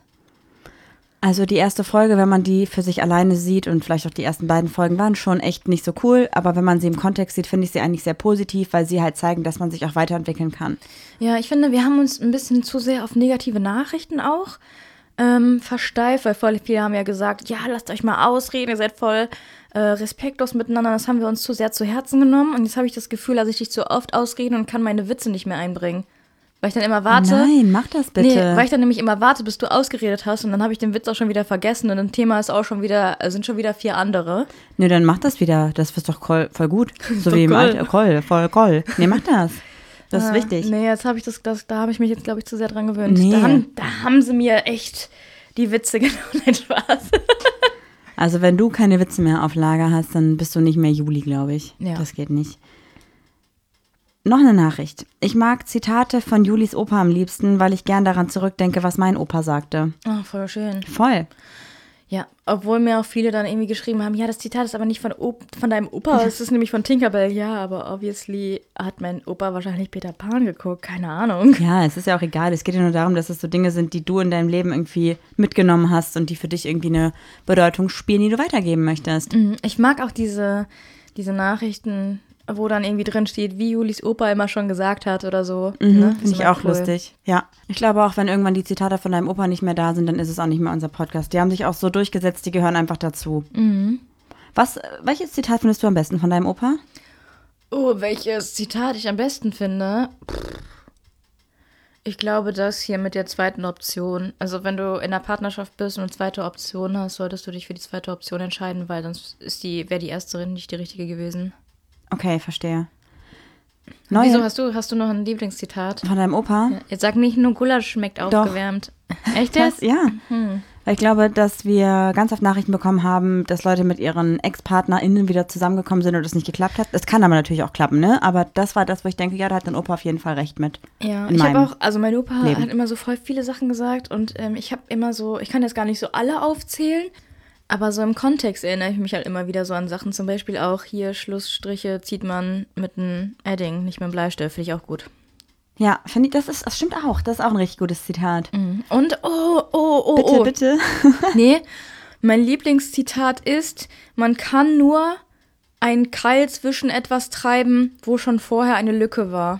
Also die erste Folge, wenn man die für sich alleine sieht und vielleicht auch die ersten beiden Folgen waren schon echt nicht so cool, aber wenn man sie im Kontext sieht, finde ich sie eigentlich sehr positiv, weil sie halt zeigen, dass man sich auch weiterentwickeln kann. Ja, ich finde, wir haben uns ein bisschen zu sehr auf negative Nachrichten auch versteift, weil voll viele haben ja gesagt, ja, lasst euch mal ausreden, ihr seid voll respektlos miteinander, das haben wir uns zu sehr zu Herzen genommen und jetzt habe ich das Gefühl, dass ich dich zu oft ausrede und kann meine Witze nicht mehr einbringen. Weil ich dann immer warte. Nein, mach das bitte. Nee, weil ich dann nämlich immer warte, bis du ausgeredet hast und dann habe ich den Witz auch schon wieder vergessen und ein Thema ist auch sind schon wieder 4 andere. Nee, dann mach das wieder. Das ist doch voll gut. So wie im Alter. Voll. Nee, mach das. Das ist wichtig. Nee, jetzt habe ich da habe ich mich jetzt, glaube ich, zu sehr dran gewöhnt. Nee. Da haben sie mir echt die Witze genommen. Nein, Spaß. Also wenn du keine Witze mehr auf Lager hast, dann bist du nicht mehr Juli, glaube ich. Ja. Das geht nicht. Noch eine Nachricht. Ich mag Zitate von Julis Opa am liebsten, weil ich gern daran zurückdenke, was mein Opa sagte. Oh, voll schön. Voll. Ja, obwohl mir auch viele dann irgendwie geschrieben haben, ja, das Zitat ist aber nicht von deinem Opa, es ist nämlich von Tinkerbell. Ja, aber obviously hat mein Opa wahrscheinlich Peter Pan geguckt, keine Ahnung. Ja, es ist ja auch egal. Es geht ja nur darum, dass es so Dinge sind, die du in deinem Leben irgendwie mitgenommen hast und die für dich irgendwie eine Bedeutung spielen, die du weitergeben möchtest. Ich mag auch diese Nachrichten, wo dann irgendwie drin steht, wie Julis Opa immer schon gesagt hat oder so. Ne? Finde ich auch cool. Lustig. Ja. Ich glaube auch, wenn irgendwann die Zitate von deinem Opa nicht mehr da sind, dann ist es auch nicht mehr unser Podcast. Die haben sich auch so durchgesetzt, die gehören einfach dazu. Welches Zitat findest du am besten von deinem Opa? Oh, welches Zitat ich am besten finde? Ich glaube, das hier mit der zweiten Option. Also wenn du in einer Partnerschaft bist und eine zweite Option hast, solltest du dich für die zweite Option entscheiden, weil sonst wäre die erste nicht die richtige gewesen. Okay, verstehe. Wieso hast du noch ein Lieblingszitat? Von deinem Opa? Ja, jetzt sag nicht, nur Gulasch schmeckt aufgewärmt. Doch. Echt jetzt? Ja. Weil ich glaube, dass wir ganz oft Nachrichten bekommen haben, dass Leute mit ihren Ex-PartnerInnen wieder zusammengekommen sind und es nicht geklappt hat. Es kann aber natürlich auch klappen, ne? Aber das war das, wo ich denke, ja, da hat dein Opa auf jeden Fall recht mit. Ja, ich habe auch, also mein Opa hat immer so voll viele Sachen gesagt und ich habe immer so, ich kann jetzt gar nicht so alle aufzählen, aber so im Kontext erinnere ich mich halt immer wieder so an Sachen. Zum Beispiel auch hier Schlussstriche zieht man mit einem Edding, nicht mit einem Bleistift. Finde ich auch gut. Ja, finde ich, das stimmt auch. Das ist auch ein richtig gutes Zitat. Und, Bitte. Nee, mein Lieblingszitat ist, man kann nur einen Keil zwischen etwas treiben, wo schon vorher eine Lücke war.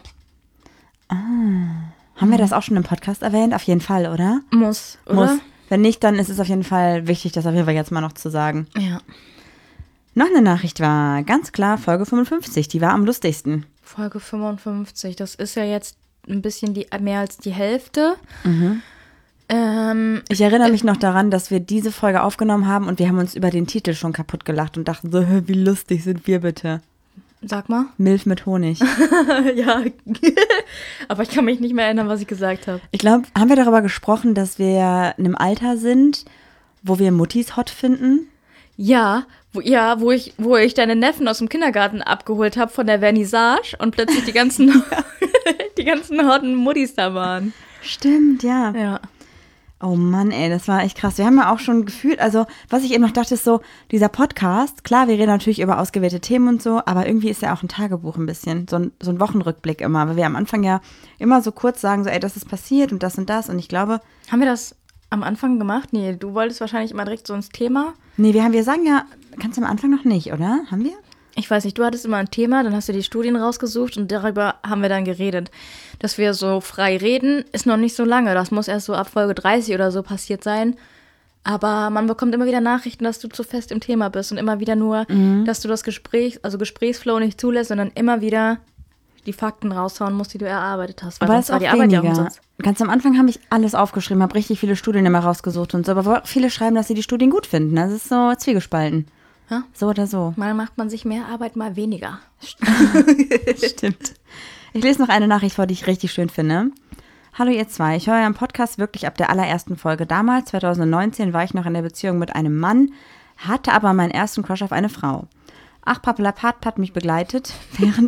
Haben wir das auch schon im Podcast erwähnt? Auf jeden Fall, oder? Muss, oder? Muss. Wenn nicht, dann ist es auf jeden Fall wichtig, das auf jeden Fall jetzt mal noch zu sagen. Ja. Noch eine Nachricht war ganz klar Folge 55. Die war am lustigsten. Folge 55. Das ist ja jetzt ein bisschen mehr als die Hälfte. Ich erinnere mich noch daran, dass wir diese Folge aufgenommen haben und wir haben uns über den Titel schon kaputt gelacht und dachten so, wie lustig sind wir bitte. Sag mal. Milf mit Honig. Ja, aber ich kann mich nicht mehr erinnern, was ich gesagt habe. Ich glaube, haben wir darüber gesprochen, dass wir in einem Alter sind, wo wir Muttis hot finden? Ja, wo ich deine Neffen aus dem Kindergarten abgeholt habe von der Vernissage und plötzlich die ganzen hotten Muttis da waren. Stimmt, ja. Ja. Oh Mann, ey, das war echt krass. Wir haben ja auch schon gefühlt, also was ich eben noch dachte, ist so, dieser Podcast, klar, wir reden natürlich über ausgewählte Themen und so, aber irgendwie ist ja auch ein Tagebuch ein bisschen, so ein Wochenrückblick immer, weil wir am Anfang ja immer so kurz sagen, so ey, das ist passiert und das und ich glaube. Haben wir das am Anfang gemacht? Nee, du wolltest wahrscheinlich immer direkt so ins Thema. Nee, wir sagen ja, kannst du am Anfang noch nicht, oder? Haben wir? Ich weiß nicht, du hattest immer ein Thema, dann hast du die Studien rausgesucht und darüber haben wir dann geredet. Dass wir so frei reden, ist noch nicht so lange. Das muss erst so ab Folge 30 oder so passiert sein. Aber man bekommt immer wieder Nachrichten, dass du zu fest im Thema bist und immer wieder nur, dass du das Gesprächsflow nicht zulässt, sondern immer wieder die Fakten raushauen musst, die du erarbeitet hast. Weil aber es ist auch die Arbeit weniger. Ja umsonst. Ganz am Anfang habe ich alles aufgeschrieben, habe richtig viele Studien immer rausgesucht und so. Aber viele schreiben, dass sie die Studien gut finden. Das ist so zwiegespalten. Ja? So oder so. Mal macht man sich mehr Arbeit, mal weniger. Stimmt. Ich lese noch eine Nachricht vor, die ich richtig schön finde. Hallo ihr zwei, ich höre euren Podcast wirklich ab der allerersten Folge. Damals, 2019, war ich noch in der Beziehung mit einem Mann, hatte aber meinen ersten Crush auf eine Frau. Ach, Papelapat hat mich begleitet, während...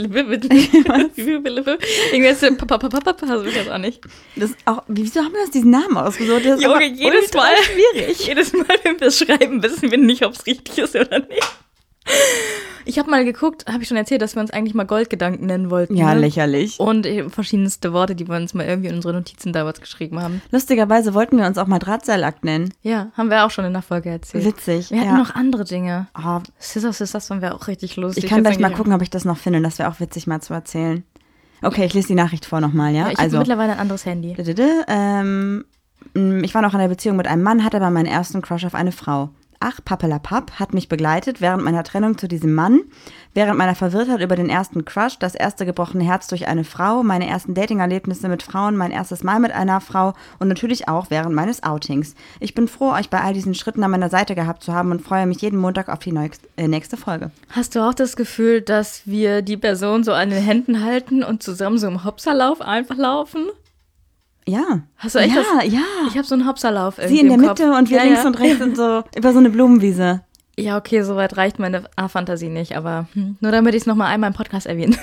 das auch nicht. Wieso haben wir uns diesen Namen ausgesucht? Das ist Junge, jedes Mal schwierig. Jedes Mal, wenn wir es schreiben, wissen wir nicht, ob es richtig ist oder nicht. Ich habe mal geguckt, habe ich schon erzählt, dass wir uns eigentlich mal Goldgedanken nennen wollten. Ja, ne? lächerlich. Und verschiedenste Worte, die wir uns mal irgendwie in unsere Notizen damals geschrieben haben. Lustigerweise wollten wir uns auch mal Drahtseilakt nennen. Ja, haben wir auch schon in der Folge erzählt. Witzig. Wir hatten noch andere Dinge. Oh, Sisters fanden wir auch richtig lustig. ich kann gleich mal gucken, ob ich das noch finde. Das wäre auch witzig mal zu erzählen. Okay, ich lese die Nachricht vor nochmal, ja? Ich habe mittlerweile ein anderes Handy. Ich war noch in einer Beziehung mit einem Mann, hatte aber meinen ersten Crush auf eine Frau. Ach, Papelapapp hat mich begleitet während meiner Trennung zu diesem Mann, während meiner Verwirrtheit über den ersten Crush, das erste gebrochene Herz durch eine Frau, meine ersten Dating-Erlebnisse mit Frauen, mein erstes Mal mit einer Frau und natürlich auch während meines Outings. Ich bin froh, euch bei all diesen Schritten an meiner Seite gehabt zu haben und freue mich jeden Montag auf die nächste Folge. Hast du auch das Gefühl, dass wir die Person so an den Händen halten und zusammen so im Hopserlauf einfach laufen? Ja. Hast du echt ja, das? Ja. Ich habe so einen Hopserlauf irgendwie Sie in der im Mitte Kopf. und wir links und rechts und so über so eine Blumenwiese. Ja, okay, soweit reicht meine Fantasie nicht, aber nur damit ich es nochmal einmal im Podcast erwähne.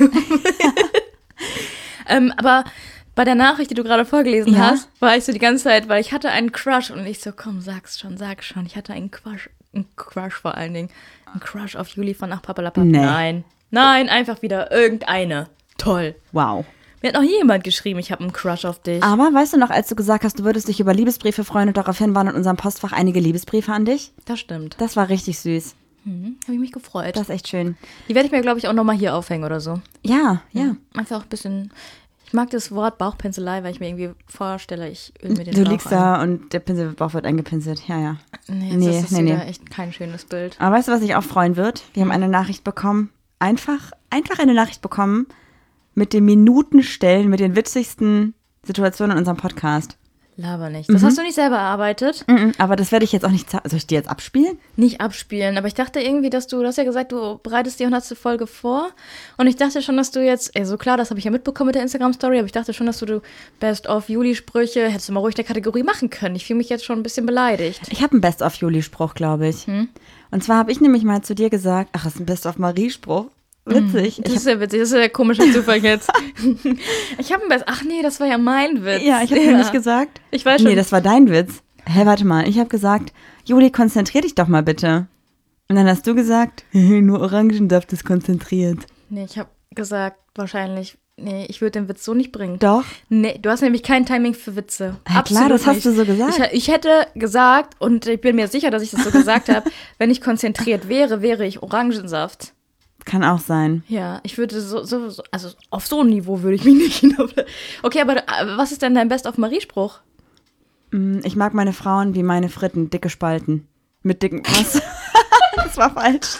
Aber bei der Nachricht, die du gerade vorgelesen hast, war ich so die ganze Zeit, weil ich hatte einen Crush und ich so, komm, sag schon. Ich hatte einen Crush vor allen Dingen. Einen Crush auf Juli von Ach, Papelapapp. Nee. Nein, einfach wieder irgendeine. Toll. Wow. Mir hat noch jemand geschrieben, ich habe einen Crush auf dich. Aber weißt du noch, als du gesagt hast, du würdest dich über Liebesbriefe freuen und daraufhin waren in unserem Postfach einige Liebesbriefe an dich? Das stimmt. Das war richtig süß. Habe ich mich gefreut. Das ist echt schön. Die werde ich mir, glaube ich, auch nochmal hier aufhängen oder so. Ja. Einfach ein bisschen, ich mag das Wort Bauchpinselei, weil ich mir irgendwie vorstelle, ich öl mir den Du Bauch liegst da und der Pinselbauch wird eingepinselt. Ja. Nee, das ist wieder echt kein schönes Bild. Aber weißt du, was ich auch freuen wird? Wir haben eine Nachricht bekommen. Einfach eine Nachricht bekommen mit den Minutenstellen, mit den witzigsten Situationen in unserem Podcast. Laber nicht. Das hast du nicht selber erarbeitet? Aber das werde ich jetzt auch nicht soll ich die jetzt abspielen? Nicht abspielen, aber ich dachte irgendwie, du hast ja gesagt, du bereitest die 100. Folge vor und ich dachte schon, dass du jetzt, so klar, das habe ich ja mitbekommen mit der Instagram-Story, aber ich dachte schon, dass du Best-of-Juli-Sprüche, hättest du mal ruhig eine Kategorie machen können. Ich fühle mich jetzt schon ein bisschen beleidigt. Ich habe einen Best-of-Juli-Spruch, glaube ich. Und zwar habe ich nämlich mal zu dir gesagt, ach, das ist ein Best-of-Marie-Spruch. Witzig. Das ist ja witzig, das ist ja der komische Zufall jetzt. Ich habe ach nee, das war ja mein Witz. Ja, ich habe nämlich gesagt. Ich weiß schon. Nee, das war dein Witz. Hä, warte mal. Ich habe gesagt, Juli, konzentrier dich doch mal bitte. Und dann hast du gesagt, nur Orangensaft ist konzentriert. Nee, ich habe gesagt, wahrscheinlich, ich würde den Witz so nicht bringen. Doch. Nee, du hast nämlich kein Timing für Witze. Ja, klar, das hast du so gesagt. Ich hätte gesagt, und ich bin mir sicher, dass ich das so gesagt habe, wenn ich konzentriert wäre ich Orangensaft. Kann auch sein. Ja, ich würde also auf so ein Niveau würde ich mich nicht hinauf. Okay, aber was ist denn dein Best-of-Marie-Spruch? Ich mag meine Frauen wie meine Fritten, dicke Spalten. Mit dicken was? Das war falsch.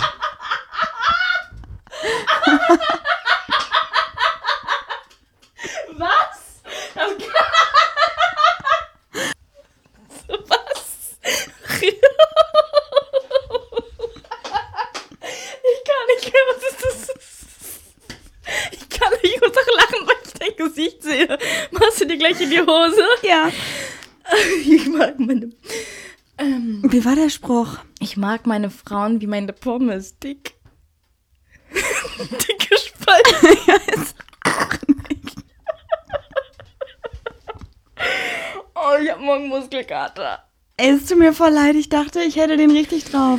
Was? Was? Ich kann nicht mehr, was ist das? Ich muss doch lachen, weil ich dein Gesicht sehe. Machst du dir gleich in die Hose? Ja. Ich mag meine... Wie war der Spruch? Ich mag meine Frauen wie meine Pommes. Dick. Dick gespalten. Ja, ist auch nicht. Oh, ich hab morgen Muskelkater. Ey, es tut mir voll leid. Ich dachte, ich hätte den richtig drauf.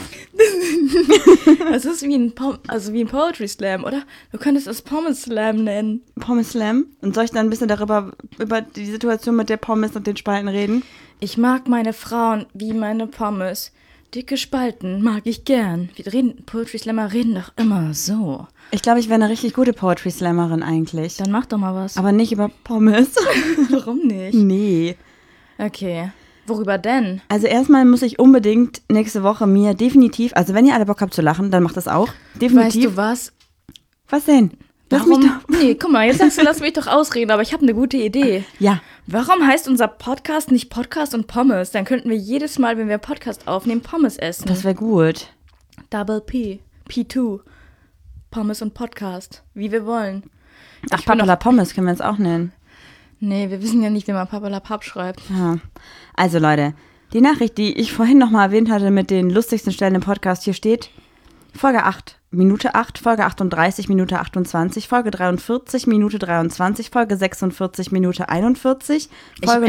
Das ist wie ein Poetry Slam, oder? Du könntest es Pommes Slam nennen. Pommes Slam. Und soll ich dann ein bisschen über die Situation mit der Pommes und den Spalten reden? Ich mag meine Frauen wie meine Pommes. Dicke Spalten mag ich gern. Poetry Slammer reden doch immer so. Ich glaube, ich wäre eine richtig gute Poetry Slammerin eigentlich. Dann mach doch mal was. Aber nicht über Pommes. Warum nicht? Nee. Okay. Worüber denn? Also erstmal muss ich unbedingt nächste Woche mir definitiv, also wenn ihr alle Bock habt zu lachen, dann macht das auch. Definitiv. Weißt du was? Was denn? Nee, guck mal, jetzt sagst du, lass mich doch ausreden, aber ich habe eine gute Idee. Ja. Warum heißt unser Podcast nicht Podcast und Pommes? Dann könnten wir jedes Mal, wenn wir Podcast aufnehmen, Pommes essen. Das wäre gut. Double P. P2. Pommes und Podcast. Wie wir wollen. Ach, Papala Pommes können wir uns auch nennen. Nee, wir wissen ja nicht, wie man Papala Papp schreibt. Ja. Also Leute, die Nachricht, die ich vorhin nochmal erwähnt hatte mit den lustigsten Stellen im Podcast, hier steht Folge 8, Minute 8, Folge 38, Minute 28, Folge 43, Minute 23, Folge 46, Minute 41, Folge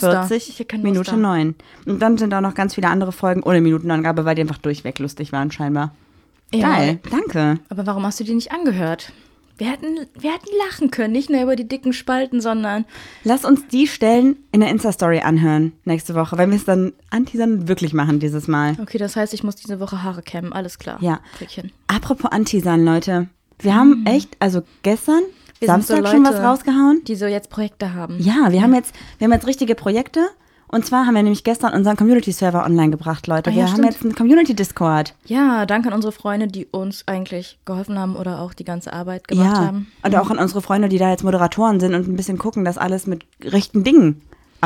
49, Minute 9. Und dann sind auch noch ganz viele andere Folgen ohne Minutenangabe, weil die einfach durchweg lustig waren scheinbar. Ja. Geil, danke. Aber warum hast du die nicht angehört? Wir hätten lachen können, nicht nur über die dicken Spalten, sondern... Lass uns die Stellen in der Insta-Story anhören nächste Woche, wenn wir es dann anteasern wirklich machen dieses Mal. Okay, das heißt, ich muss diese Woche Haare kämmen, alles klar. Ja. Kriegchen. Apropos anteasern, Leute. Wir haben echt, also gestern, Samstag so schon was rausgehauen. Die so jetzt Projekte haben. Ja, wir haben jetzt richtige Projekte. Und zwar haben wir nämlich gestern unseren Community-Server online gebracht, Leute. Wir haben jetzt einen Community-Discord. Ja, danke an unsere Freunde, die uns eigentlich geholfen haben oder auch die ganze Arbeit gemacht haben. Und auch an unsere Freunde, die da jetzt Moderatoren sind und ein bisschen gucken, dass alles mit rechten Dingen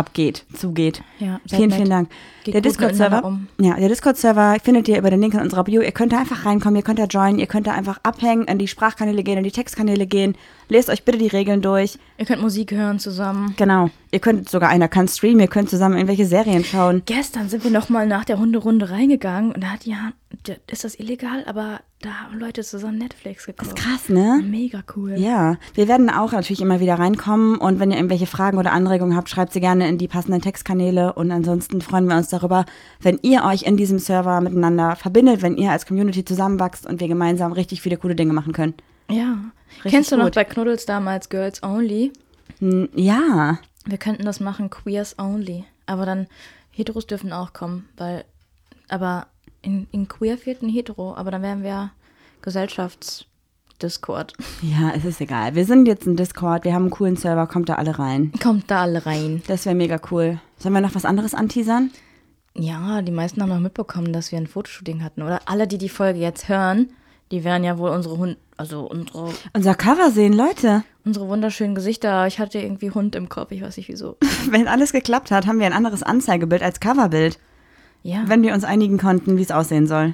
zugeht. Ja, vielen Dank. Der Discord-Server, der Discord-Server findet ihr über den Link in unserer Bio. Ihr könnt da einfach reinkommen, ihr könnt da joinen, ihr könnt da einfach abhängen, in die Sprachkanäle gehen, in die Textkanäle gehen. Lest euch bitte die Regeln durch. Ihr könnt Musik hören zusammen. Genau. Ihr könnt sogar, einer kann streamen, ihr könnt zusammen irgendwelche Serien schauen. Gestern sind wir noch mal nach der Hunderunde reingegangen und da ist das illegal, aber da haben Leute zusammen Netflix geguckt. Das ist krass, ne? Mega cool. Ja, wir werden auch natürlich immer wieder reinkommen und wenn ihr irgendwelche Fragen oder Anregungen habt, schreibt sie gerne in die passenden Textkanäle und ansonsten freuen wir uns darüber, wenn ihr euch in diesem Server miteinander verbindet, wenn ihr als Community zusammenwachst und wir gemeinsam richtig viele coole Dinge machen können. Ja. Richtig Kennst du noch gut. bei Knuddels damals Girls Only? Ja. Wir könnten das machen, Queers Only. Aber dann, Heteros dürfen auch kommen, aber in Queer fehlt ein Hetero, aber dann wären wir Gesellschaftsdiscord. Ja, es ist egal. Wir sind jetzt ein Discord, wir haben einen coolen Server, kommt da alle rein. Kommt da alle rein. Das wäre mega cool. Sollen wir noch was anderes anteasern? Ja, die meisten haben noch mitbekommen, dass wir ein Fotoshooting hatten. Oder alle, die die Folge jetzt hören, die werden ja wohl unser Cover sehen, Leute. Unsere wunderschönen Gesichter. Ich hatte irgendwie Hund im Kopf, ich weiß nicht wieso. Wenn alles geklappt hat, haben wir ein anderes Anzeigebild als Coverbild. Ja. Wenn wir uns einigen konnten, wie es aussehen soll.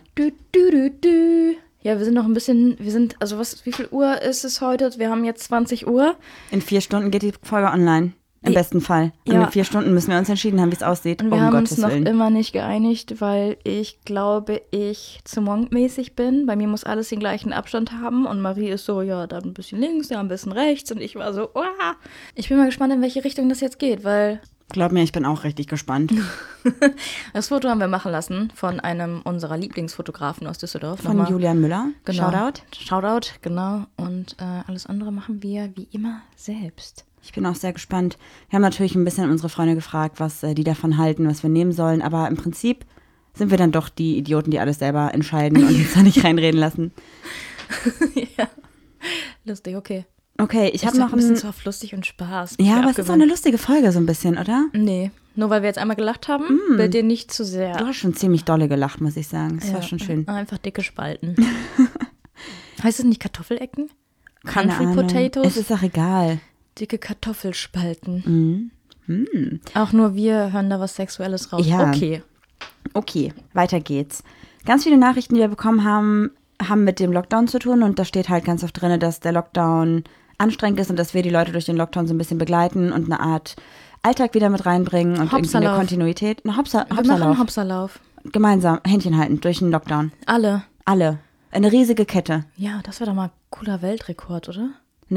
Ja, wir sind noch ein bisschen, wie viel Uhr ist es heute? Wir haben jetzt 20 Uhr. In 4 Stunden geht die Folge online. Im besten Fall. Und in 4 Stunden müssen wir uns entschieden haben, wie es aussieht. Und wir haben uns noch immer nicht geeinigt, weil ich glaube, ich zu monkmäßig bin. Bei mir muss alles den gleichen Abstand haben. Und Marie ist so, ja, da ein bisschen links, da ein bisschen rechts. Und ich war so, Ich bin mal gespannt, in welche Richtung das jetzt geht, weil... Glaub mir, ich bin auch richtig gespannt. Das Foto haben wir machen lassen von einem unserer Lieblingsfotografen aus Düsseldorf. Von Julian Müller. Genau. Shoutout, genau. Und alles andere machen wir wie immer selbst. Ich bin auch sehr gespannt. Wir haben natürlich ein bisschen unsere Freunde gefragt, was die davon halten, was wir nehmen sollen. Aber im Prinzip sind wir dann doch die Idioten, die alles selber entscheiden und uns da nicht reinreden lassen. Ja, lustig, okay. Okay, ich habe noch ein bisschen so auf lustig und Spaß. Ja, aber es ist auch eine lustige Folge so ein bisschen, oder? Nee, nur weil wir jetzt einmal gelacht haben, bild dir nicht zu sehr. Du hast schon ziemlich dolle gelacht, muss ich sagen. Das war schon schön. Einfach dicke Spalten. Heißt es nicht Kartoffelecken? Keine Country Ahnung. Potatoes? Es ist auch egal. Dicke Kartoffelspalten. Auch nur wir hören da was Sexuelles raus. Ja. Okay, weiter geht's. Ganz viele Nachrichten, die wir bekommen haben mit dem Lockdown zu tun. Und da steht halt ganz oft drin, dass der Lockdown anstrengend ist und dass wir die Leute durch den Lockdown so ein bisschen begleiten und eine Art Alltag wieder mit reinbringen und irgendwie eine Kontinuität. Wir machen Hopserlauf. Gemeinsam, Händchen halten durch den Lockdown. Alle. Eine riesige Kette. Ja, das wäre doch mal ein cooler Weltrekord, oder? Eine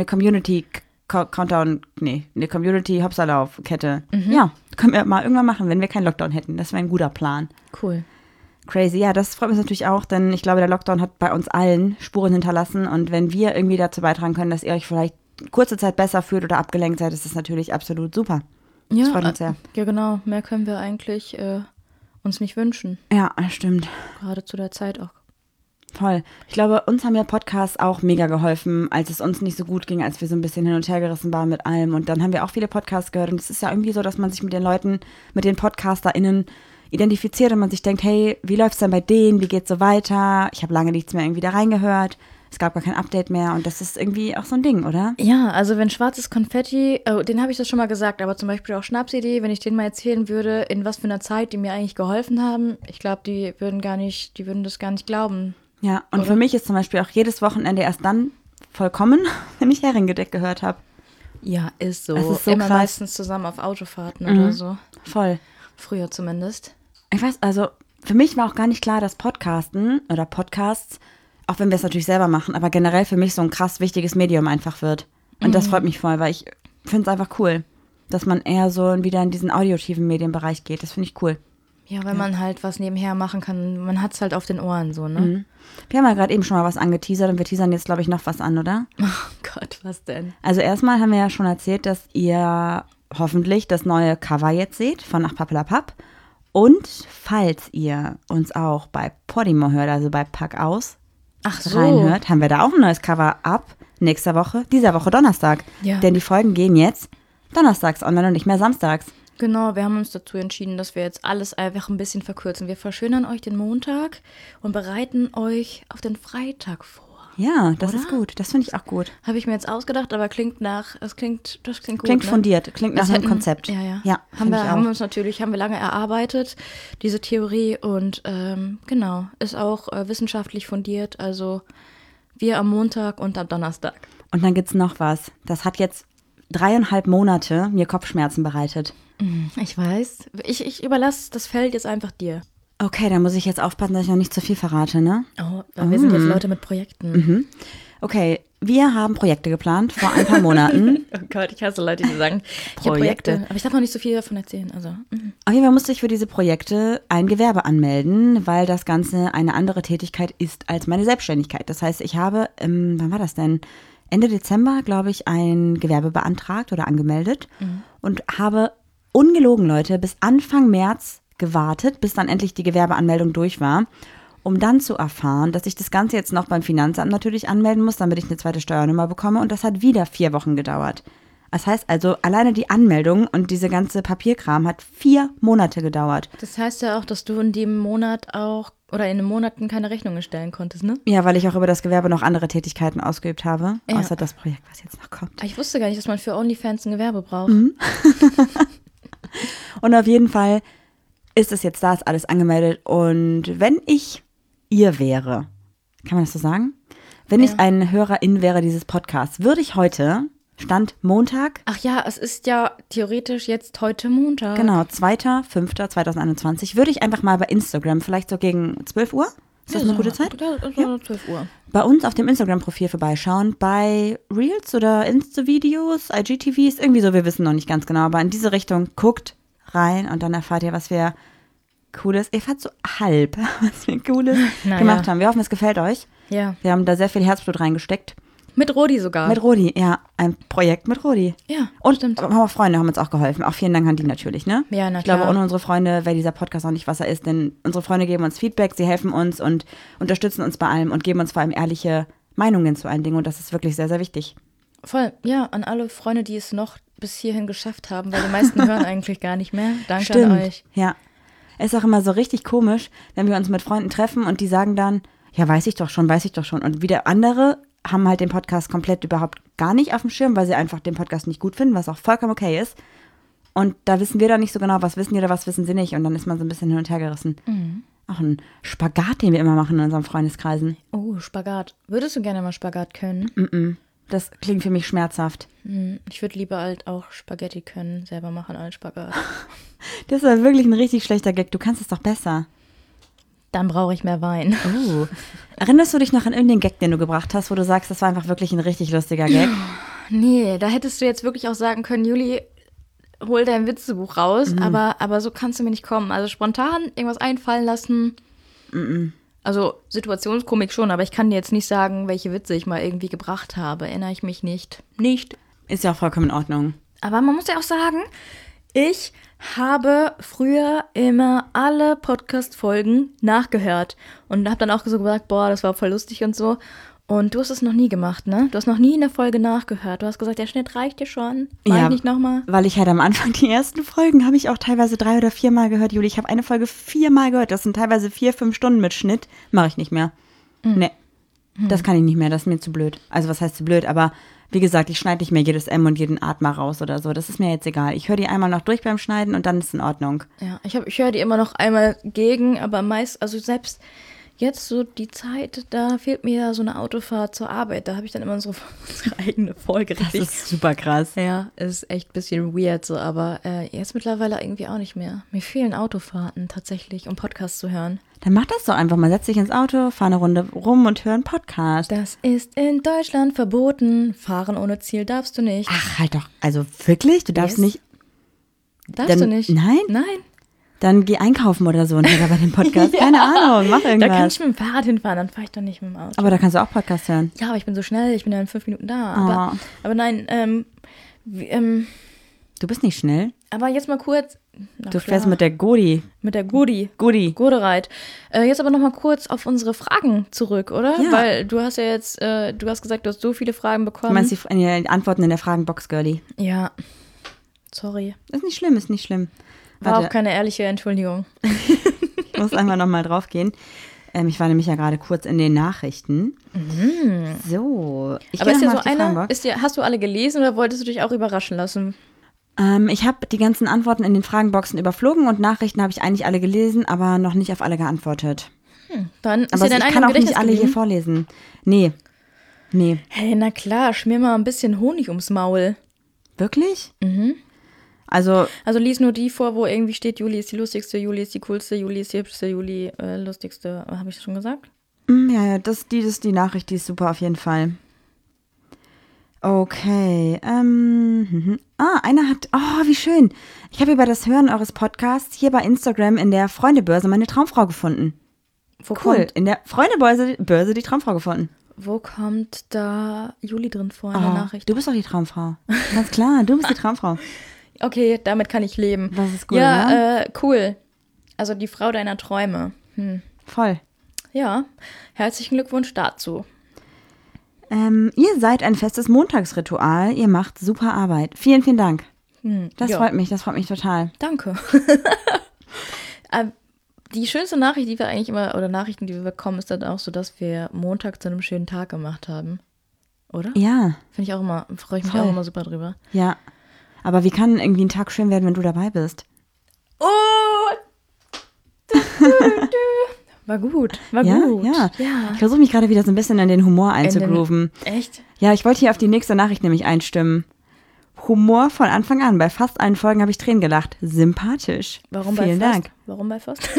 Community-Hopserlauf-Kette. Ja, können wir mal irgendwann machen, wenn wir keinen Lockdown hätten. Das wäre ein guter Plan. Cool. Crazy, ja, das freut mich natürlich auch, denn ich glaube, der Lockdown hat bei uns allen Spuren hinterlassen und wenn wir irgendwie dazu beitragen können, dass ihr euch vielleicht kurze Zeit besser fühlt oder abgelenkt seid, ist das natürlich absolut super. Das freut uns sehr. Ja, genau. Mehr können wir eigentlich uns nicht wünschen. Ja, stimmt. Gerade zu der Zeit auch. Voll. Ich glaube, uns haben ja Podcasts auch mega geholfen, als es uns nicht so gut ging, als wir so ein bisschen hin und her gerissen waren mit allem. Und dann haben wir auch viele Podcasts gehört. Und es ist ja irgendwie so, dass man sich mit den Leuten, mit den PodcasterInnen identifiziert und man sich denkt, hey, wie läuft's denn bei denen? Wie geht's so weiter? Ich habe lange nichts mehr irgendwie da reingehört. Es gab gar kein Update mehr und das ist irgendwie auch so ein Ding, oder? Ja, also wenn schwarzes Konfetti, den habe ich das schon mal gesagt, aber zum Beispiel auch Schnapsidee, wenn ich denen mal erzählen würde, in was für einer Zeit die mir eigentlich geholfen haben, ich glaube, die würden das gar nicht glauben. Ja, und oder? Für mich ist zum Beispiel auch jedes Wochenende erst dann vollkommen, wenn ich Herrengedeck gehört habe. Ja, ist so. Es ist so immer krass. meistens zusammen auf Autofahrten oder so. Voll. Früher zumindest. Ich weiß, also für mich war auch gar nicht klar, dass Podcasten oder Podcasts, auch wenn wir es natürlich selber machen, aber generell für mich so ein krass wichtiges Medium einfach wird. Und das freut mich voll, weil ich finde es einfach cool, dass man eher so wieder in diesen audiotiven Medienbereich geht. Das finde ich cool. Ja, weil man halt was nebenher machen kann. Man hat es halt auf den Ohren so, ne? Wir haben ja gerade eben schon mal was angeteasert und wir teasern jetzt, glaube ich, noch was an, oder? Oh Gott, was denn? Also erstmal haben wir ja schon erzählt, dass ihr hoffentlich das neue Cover jetzt seht von Ach Pappelapapp. Und falls ihr uns auch bei Podimo hört, also bei Pack aus, reinhört, haben wir da auch ein neues Cover ab dieser Woche Donnerstag. Ja. Denn die Folgen gehen jetzt donnerstags online und nicht mehr samstags. Genau, wir haben uns dazu entschieden, dass wir jetzt alles einfach ein bisschen verkürzen. Wir verschönern euch den Montag und bereiten euch auf den Freitag vor. Ja, das ist gut. Das finde ich auch gut. Habe ich mir jetzt ausgedacht, aber das klingt gut. Klingt ne? fundiert, klingt nach einem Konzept. Ja. Ja, haben wir lange erarbeitet, diese Theorie und genau, ist auch wissenschaftlich fundiert, also wir am Montag und am Donnerstag. Und dann gibt's noch was. Das hat jetzt 3,5 Monate mir Kopfschmerzen bereitet. Ich weiß. Ich überlasse das Feld jetzt einfach dir. Okay, dann muss ich jetzt aufpassen, dass ich noch nicht zu viel verrate, ne? Oh, wir sind jetzt Leute mit Projekten. Okay, wir haben Projekte geplant vor ein paar Monaten. Oh Gott, ich hasse Leute, die sagen, ich habe Projekte. Aber ich darf noch nicht so viel davon erzählen. Also. Auf jeden Fall musste ich für diese Projekte ein Gewerbe anmelden, weil das Ganze eine andere Tätigkeit ist als meine Selbstständigkeit. Das heißt, ich habe, wann war das denn? Ende Dezember, glaube ich, ein Gewerbe beantragt oder angemeldet und habe ungelogen, Leute, bis Anfang März gewartet, bis dann endlich die Gewerbeanmeldung durch war, um dann zu erfahren, dass ich das Ganze jetzt noch beim Finanzamt natürlich anmelden muss, damit ich eine zweite Steuernummer bekomme und das hat wieder 4 Wochen gedauert. Das heißt also, alleine die Anmeldung und diese ganze Papierkram hat 4 Monate gedauert. Das heißt ja auch, dass du in dem Monat auch oder in den Monaten keine Rechnungen stellen konntest, ne? Ja, weil ich auch über das Gewerbe noch andere Tätigkeiten ausgeübt habe, außer das Projekt, was jetzt noch kommt. Ich wusste gar nicht, dass man für OnlyFans ein Gewerbe braucht. Und auf jeden Fall ist es jetzt da, ist alles angemeldet. Und wenn ich ihr wäre, kann man das so sagen? Wenn ich ein Hörerin wäre dieses Podcasts, würde ich heute, Stand Montag. Ach ja, es ist ja theoretisch jetzt heute Montag. Genau, 2.5.2021, würde ich einfach mal bei Instagram, vielleicht so gegen 12 Uhr. Ist das eine gute Zeit? Ja, 12 Uhr. Bei uns auf dem Instagram-Profil vorbeischauen, bei Reels oder Insta-Videos, IGTVs, irgendwie so, wir wissen noch nicht ganz genau, aber in diese Richtung guckt rein und dann erfahrt ihr, was wir Cooles, ihr erfahrt so halb, was wir Cooles gemacht haben. Wir hoffen, es gefällt euch. Ja. Wir haben da sehr viel Herzblut reingesteckt. Mit Rodi sogar. Mit Rodi, ja, ein Projekt mit Rodi. Ja, und stimmt. Haben auch Freunde haben uns auch geholfen. Auch vielen Dank an die natürlich, ne? Ja, na Ich glaube, klar. ohne unsere Freunde wäre dieser Podcast auch nicht, was er ist, denn unsere Freunde geben uns Feedback, sie helfen uns und unterstützen uns bei allem und geben uns vor allem ehrliche Meinungen zu allen Dingen und das ist wirklich sehr, sehr wichtig. Voll, ja, an alle Freunde, die es noch bis hierhin geschafft haben, weil die meisten hören eigentlich gar nicht mehr. Danke an euch. Ja. Es ist auch immer so richtig komisch, wenn wir uns mit Freunden treffen und die sagen dann, ja, weiß ich doch schon. Und wieder andere haben halt den Podcast komplett überhaupt gar nicht auf dem Schirm, weil sie einfach den Podcast nicht gut finden, was auch vollkommen okay ist. Und da wissen wir dann nicht so genau, was wissen die oder was wissen sie nicht. Und dann ist man so ein bisschen hin und her gerissen. Auch ein Spagat, den wir immer machen in unseren Freundeskreisen. Oh, Spagat. Würdest du gerne mal Spagat können? Das klingt für mich schmerzhaft. Ich würde lieber halt auch Spaghetti können, selber machen als Spagat. Das war wirklich ein richtig schlechter Gag. Du kannst es doch besser. Dann brauche ich mehr Wein. Erinnerst du dich noch an irgendeinen Gag, den du gebracht hast, wo du sagst, das war einfach wirklich ein richtig lustiger Gag? Nee, da hättest du jetzt wirklich auch sagen können, Juli, hol dein Witzebuch raus, aber so kannst du mir nicht kommen. Also spontan irgendwas einfallen lassen. Also Situationskomik schon, aber ich kann dir jetzt nicht sagen, welche Witze ich mal irgendwie gebracht habe. Erinnere ich mich nicht. Ist ja auch vollkommen in Ordnung. Aber man muss ja auch sagen, ich habe früher immer alle Podcast-Folgen nachgehört und habe dann auch so gesagt, boah, das war voll lustig und so. Und du hast es noch nie gemacht, ne? Du hast noch nie in der Folge nachgehört. Du hast gesagt, der Schnitt reicht dir schon. War ich nicht nochmal? Weil ich halt am Anfang die ersten Folgen habe ich auch teilweise 3 oder 4 Mal gehört. Juli, ich habe eine Folge 4 Mal gehört. Das sind teilweise 4-5 Stunden mit Schnitt. Mache ich nicht mehr. Nee, das kann ich nicht mehr. Das ist mir zu blöd. Also was heißt zu blöd? Aber wie gesagt, ich schneide nicht mehr jedes M und jeden Atmer raus oder so. Das ist mir jetzt egal. Ich höre die einmal noch durch beim Schneiden und dann ist es in Ordnung. Ja, ich höre die immer noch einmal gegen, aber meist, also selbst jetzt so die Zeit, da fehlt mir so eine Autofahrt zur Arbeit. Da habe ich dann immer unsere eigene Folge. Das ist super krass. Ja, ist echt ein bisschen weird so, aber jetzt mittlerweile irgendwie auch nicht mehr. Mir fehlen Autofahrten tatsächlich, um Podcasts zu hören. Dann mach das doch einfach mal. Setz dich ins Auto, fahr eine Runde rum und hör einen Podcast. Das ist in Deutschland verboten. Fahren ohne Ziel darfst du nicht. Ach, halt doch. Also wirklich? Du darfst nicht? Darfst du nicht? Nein? Nein. Dann geh einkaufen oder so und hör bei dem Podcast. Ja. Keine Ahnung, mach irgendwas. Da kann ich mit dem Fahrrad hinfahren, dann fahre ich doch nicht mit dem Auto. Aber da kannst du auch Podcast hören. Ja, aber ich bin so schnell, ich bin ja in 5 Minuten da. Aber nein, du bist nicht schnell. Aber jetzt mal kurz. Du fährst mit der Godi. Mit der Godi. Godereit. Jetzt aber noch mal kurz auf unsere Fragen zurück, oder? Ja. Weil du hast ja jetzt, du hast gesagt, du hast so viele Fragen bekommen. Du meinst die Antworten in der Fragenbox, Girlie? Ja. Sorry. Ist nicht schlimm. War auch keine ehrliche Entschuldigung. Ich muss einmal nochmal drauf gehen. Ich war nämlich ja gerade kurz in den Nachrichten. So. Aber ist ja so eine, hast du alle gelesen oder wolltest du dich auch überraschen lassen? Ich habe die ganzen Antworten in den Fragenboxen überflogen und Nachrichten habe ich eigentlich alle gelesen, aber noch nicht auf alle geantwortet. Dann ist aber dir dein ich kann auch nicht alle hier vorlesen. Nee. Hey, na klar, schmier mal ein bisschen Honig ums Maul. Wirklich? Also lies nur die vor, wo irgendwie steht, Juli ist die lustigste, Juli ist die coolste, Juli ist die hübschste, Juli lustigste. Habe ich das schon gesagt? Ja, das ist die Nachricht, die ist super auf jeden Fall. Okay. Einer hat, wie schön. Ich habe über das Hören eures Podcasts hier bei Instagram in der Freundebörse meine Traumfrau gefunden. In der Freundebörse die Traumfrau gefunden. Wo kommt da Juli drin vor in der Nachricht? Du bist doch die Traumfrau. Ganz klar, du bist die Traumfrau. Okay, damit kann ich leben. Das ist cool, ja, cool. Also die Frau deiner Träume. Voll. Ja, herzlichen Glückwunsch dazu. Ihr seid ein festes Montagsritual. Ihr macht super Arbeit. Vielen, vielen Dank. Das freut mich total. Danke. Die schönste Nachricht, die wir eigentlich immer, oder Nachrichten, die wir bekommen, ist dann auch so, dass wir Montag zu einem schönen Tag gemacht haben. Oder? Ja. Freue ich mich auch immer super drüber. Ja. Aber wie kann irgendwie ein Tag schön werden, wenn du dabei bist? Oh! War gut. Ja. Ich versuche mich gerade wieder so ein bisschen in den Humor einzugrooven. Echt? Ja, ich wollte hier auf die nächste Nachricht nämlich einstimmen. Humor von Anfang an. Bei fast allen Folgen habe ich Tränen gelacht. Sympathisch. Vielen Dank. Warum bei fast?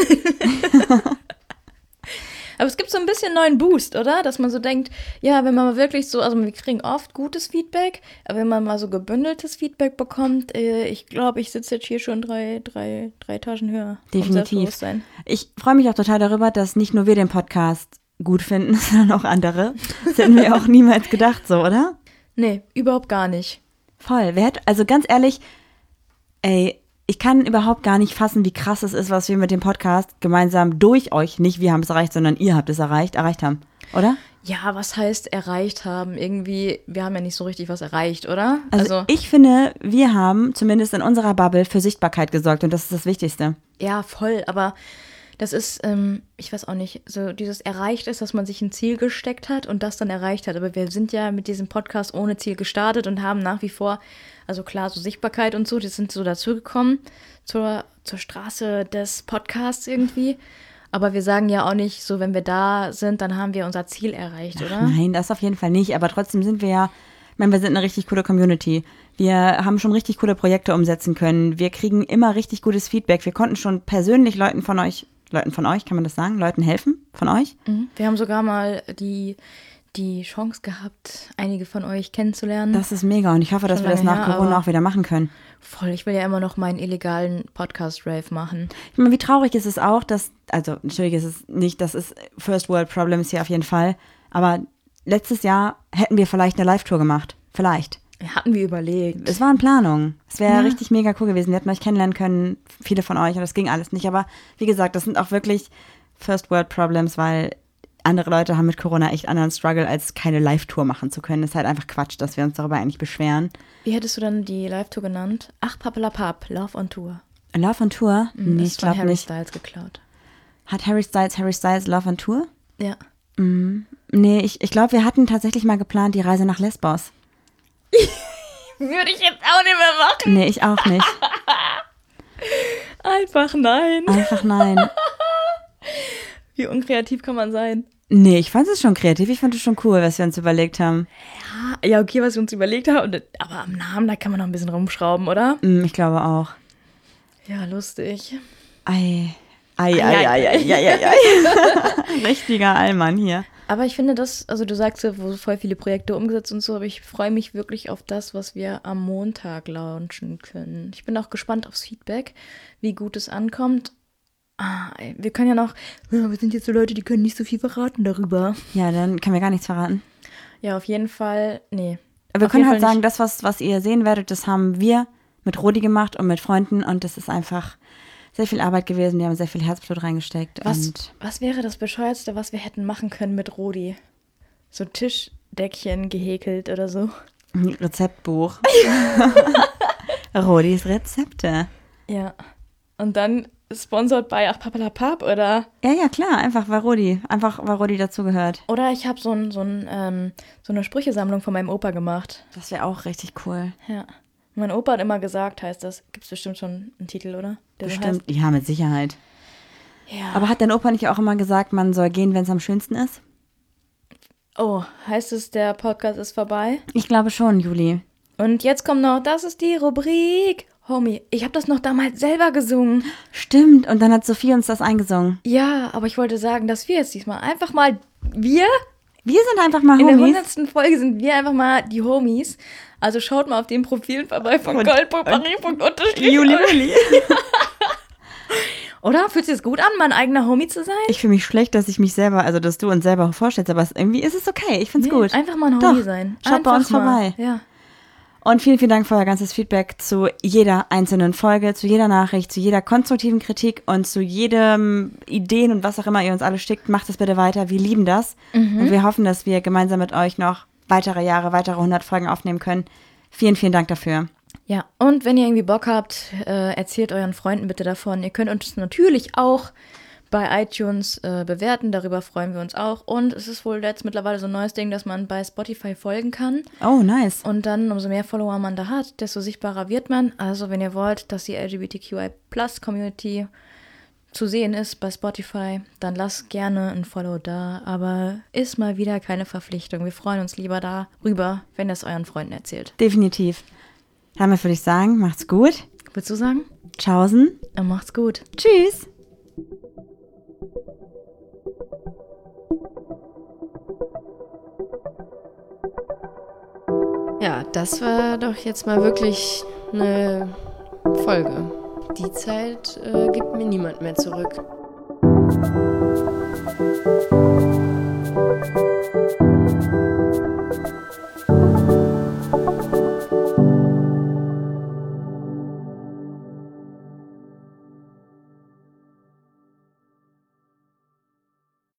Aber es gibt so ein bisschen neuen Boost, oder? Dass man so denkt, ja, wenn man mal wirklich so, also wir kriegen oft gutes Feedback, aber wenn man mal so gebündeltes Feedback bekommt, ich glaube, ich sitze jetzt hier schon drei Etagen höher. Definitiv. Ich freue mich auch total darüber, dass nicht nur wir den Podcast gut finden, sondern auch andere. Das hätten wir auch niemals gedacht, so, oder? Nee, überhaupt gar nicht. Voll. Also ganz ehrlich, ich kann überhaupt gar nicht fassen, wie krass es ist, was wir mit dem Podcast gemeinsam durch euch, nicht wir haben es erreicht, sondern ihr habt es erreicht haben, oder? Ja, was heißt erreicht haben? Irgendwie, wir haben ja nicht so richtig was erreicht, oder? Also ich finde, wir haben zumindest in unserer Bubble für Sichtbarkeit gesorgt und das ist das Wichtigste. Ja, voll, aber das ist, ich weiß auch nicht, so dieses erreicht ist, dass man sich ein Ziel gesteckt hat und das dann erreicht hat. Aber wir sind ja mit diesem Podcast ohne Ziel gestartet und haben nach wie vor, also klar, so Sichtbarkeit und so, die sind so dazugekommen zur Straße des Podcasts irgendwie. Aber wir sagen ja auch nicht so, wenn wir da sind, dann haben wir unser Ziel erreicht, oder? Nein, das auf jeden Fall nicht. Aber trotzdem sind wir ja meine, wir sind eine richtig coole Community. Wir haben schon richtig coole Projekte umsetzen können. Wir kriegen immer richtig gutes Feedback. Wir konnten schon persönlich Leuten von euch, kann man das sagen? Leuten helfen? Von euch? Wir haben sogar mal die Chance gehabt, einige von euch kennenzulernen. Das ist mega und ich hoffe, dass wir das nach Corona auch wieder machen können. Voll, ich will ja immer noch meinen illegalen Podcast-Rave machen. Ich meine, wie traurig ist es auch, natürlich ist es nicht, das ist First World Problems hier auf jeden Fall, aber letztes Jahr hätten wir vielleicht eine Live-Tour gemacht. Vielleicht. Hatten wir überlegt. Es war in Planung. Es wäre richtig mega cool gewesen. Wir hätten euch kennenlernen können, viele von euch, und das ging alles nicht. Aber wie gesagt, das sind auch wirklich First World Problems, weil andere Leute haben mit Corona echt anderen Struggle, als keine Live-Tour machen zu können. Das ist halt einfach Quatsch, dass wir uns darüber eigentlich beschweren. Wie hättest du dann die Live-Tour genannt? Ach, Pappelapapp, Love on Tour. Love on Tour? Nee, ich glaube nicht. Harry Styles geklaut. Hat Harry Styles Love on Tour? Ja. Nee, ich glaube, wir hatten tatsächlich mal geplant, die Reise nach Lesbos. Würde ich jetzt auch nicht mehr machen. Nee, ich auch nicht. Einfach nein. Einfach nein. Wie unkreativ kann man sein? Nee, ich fand es schon kreativ. Ich fand es schon cool, was wir uns überlegt haben. Ja, okay, was wir uns überlegt haben. Aber am Namen, da kann man noch ein bisschen rumschrauben, oder? Ich glaube auch. Ja, lustig. Ei. Richtiger Allmann hier. Aber ich finde das, also du sagst ja, wo voll viele Projekte umgesetzt und so, aber ich freue mich wirklich auf das, was wir am Montag launchen können. Ich bin auch gespannt aufs Feedback, wie gut es ankommt. Wir können ja noch, wir sind jetzt so Leute, die können nicht so viel verraten darüber. Ja, dann können wir gar nichts verraten. Ja, auf jeden Fall, nee. Aber wir können halt sagen, das, was ihr sehen werdet, das haben wir mit Rodi gemacht und mit Freunden und das ist einfach sehr viel Arbeit gewesen. Die haben sehr viel Herzblut reingesteckt. Was wäre das Bescheuertste, was wir hätten machen können mit Rodi? So Tischdeckchen gehäkelt oder so? Rezeptbuch. Rodis Rezepte. Ja. Und dann sponsored by Pappelapapp, oder? Ja, klar. Einfach weil Rodi dazugehört. Oder ich habe so eine Sprüchesammlung von meinem Opa gemacht. Das wäre auch richtig cool. Ja. Mein Opa hat immer gesagt, heißt das. Gibt es bestimmt schon einen Titel, oder? Bestimmt, so ja, mit Sicherheit. Ja. Aber hat dein Opa nicht auch immer gesagt, man soll gehen, wenn es am schönsten ist? Oh, heißt es, der Podcast ist vorbei? Ich glaube schon, Juli. Und jetzt kommt noch, das ist die Rubrik. Homie, ich habe das noch damals selber gesungen. Stimmt, und dann hat Sophie uns das eingesungen. Ja, aber ich wollte sagen, dass wir jetzt diesmal einfach mal, wir sind einfach mal Homies. In der 100. Folge sind wir einfach mal die Homies. Also schaut mal auf den Profilen vorbei von gold.paris._. Juli. Oder? Fühlt sich das gut an, mein eigener Homie zu sein? Ich fühle mich schlecht, dass ich mich selber, also dass du uns selber vorstellst, aber irgendwie ist es okay. Ich finde es gut. Einfach mal ein Homie sein. Schaut bei uns vorbei. Ja. Und vielen, vielen Dank für euer ganzes Feedback zu jeder einzelnen Folge, zu jeder Nachricht, zu jeder konstruktiven Kritik und zu jedem Ideen und was auch immer ihr uns alle schickt. Macht es bitte weiter. Wir lieben das. Und wir hoffen, dass wir gemeinsam mit euch noch weitere 100 Folgen aufnehmen können. Vielen, vielen Dank dafür. Ja, und wenn ihr irgendwie Bock habt, erzählt euren Freunden bitte davon. Ihr könnt uns natürlich auch bei iTunes bewerten, darüber freuen wir uns auch. Und es ist wohl jetzt mittlerweile so ein neues Ding, dass man bei Spotify folgen kann. Oh, nice. Und dann, umso mehr Follower man da hat, desto sichtbarer wird man. Also wenn ihr wollt, dass die LGBTQI+-Community zu sehen ist bei Spotify, dann lasst gerne ein Follow da. Aber ist mal wieder keine Verpflichtung. Wir freuen uns lieber darüber, wenn ihr es euren Freunden erzählt. Definitiv. Damit würde ich sagen, macht's gut. Willst du sagen? Tschaußen. Macht's gut. Tschüss. Ja, das war doch jetzt mal wirklich eine Folge. Die Zeit gibt mir niemand mehr zurück.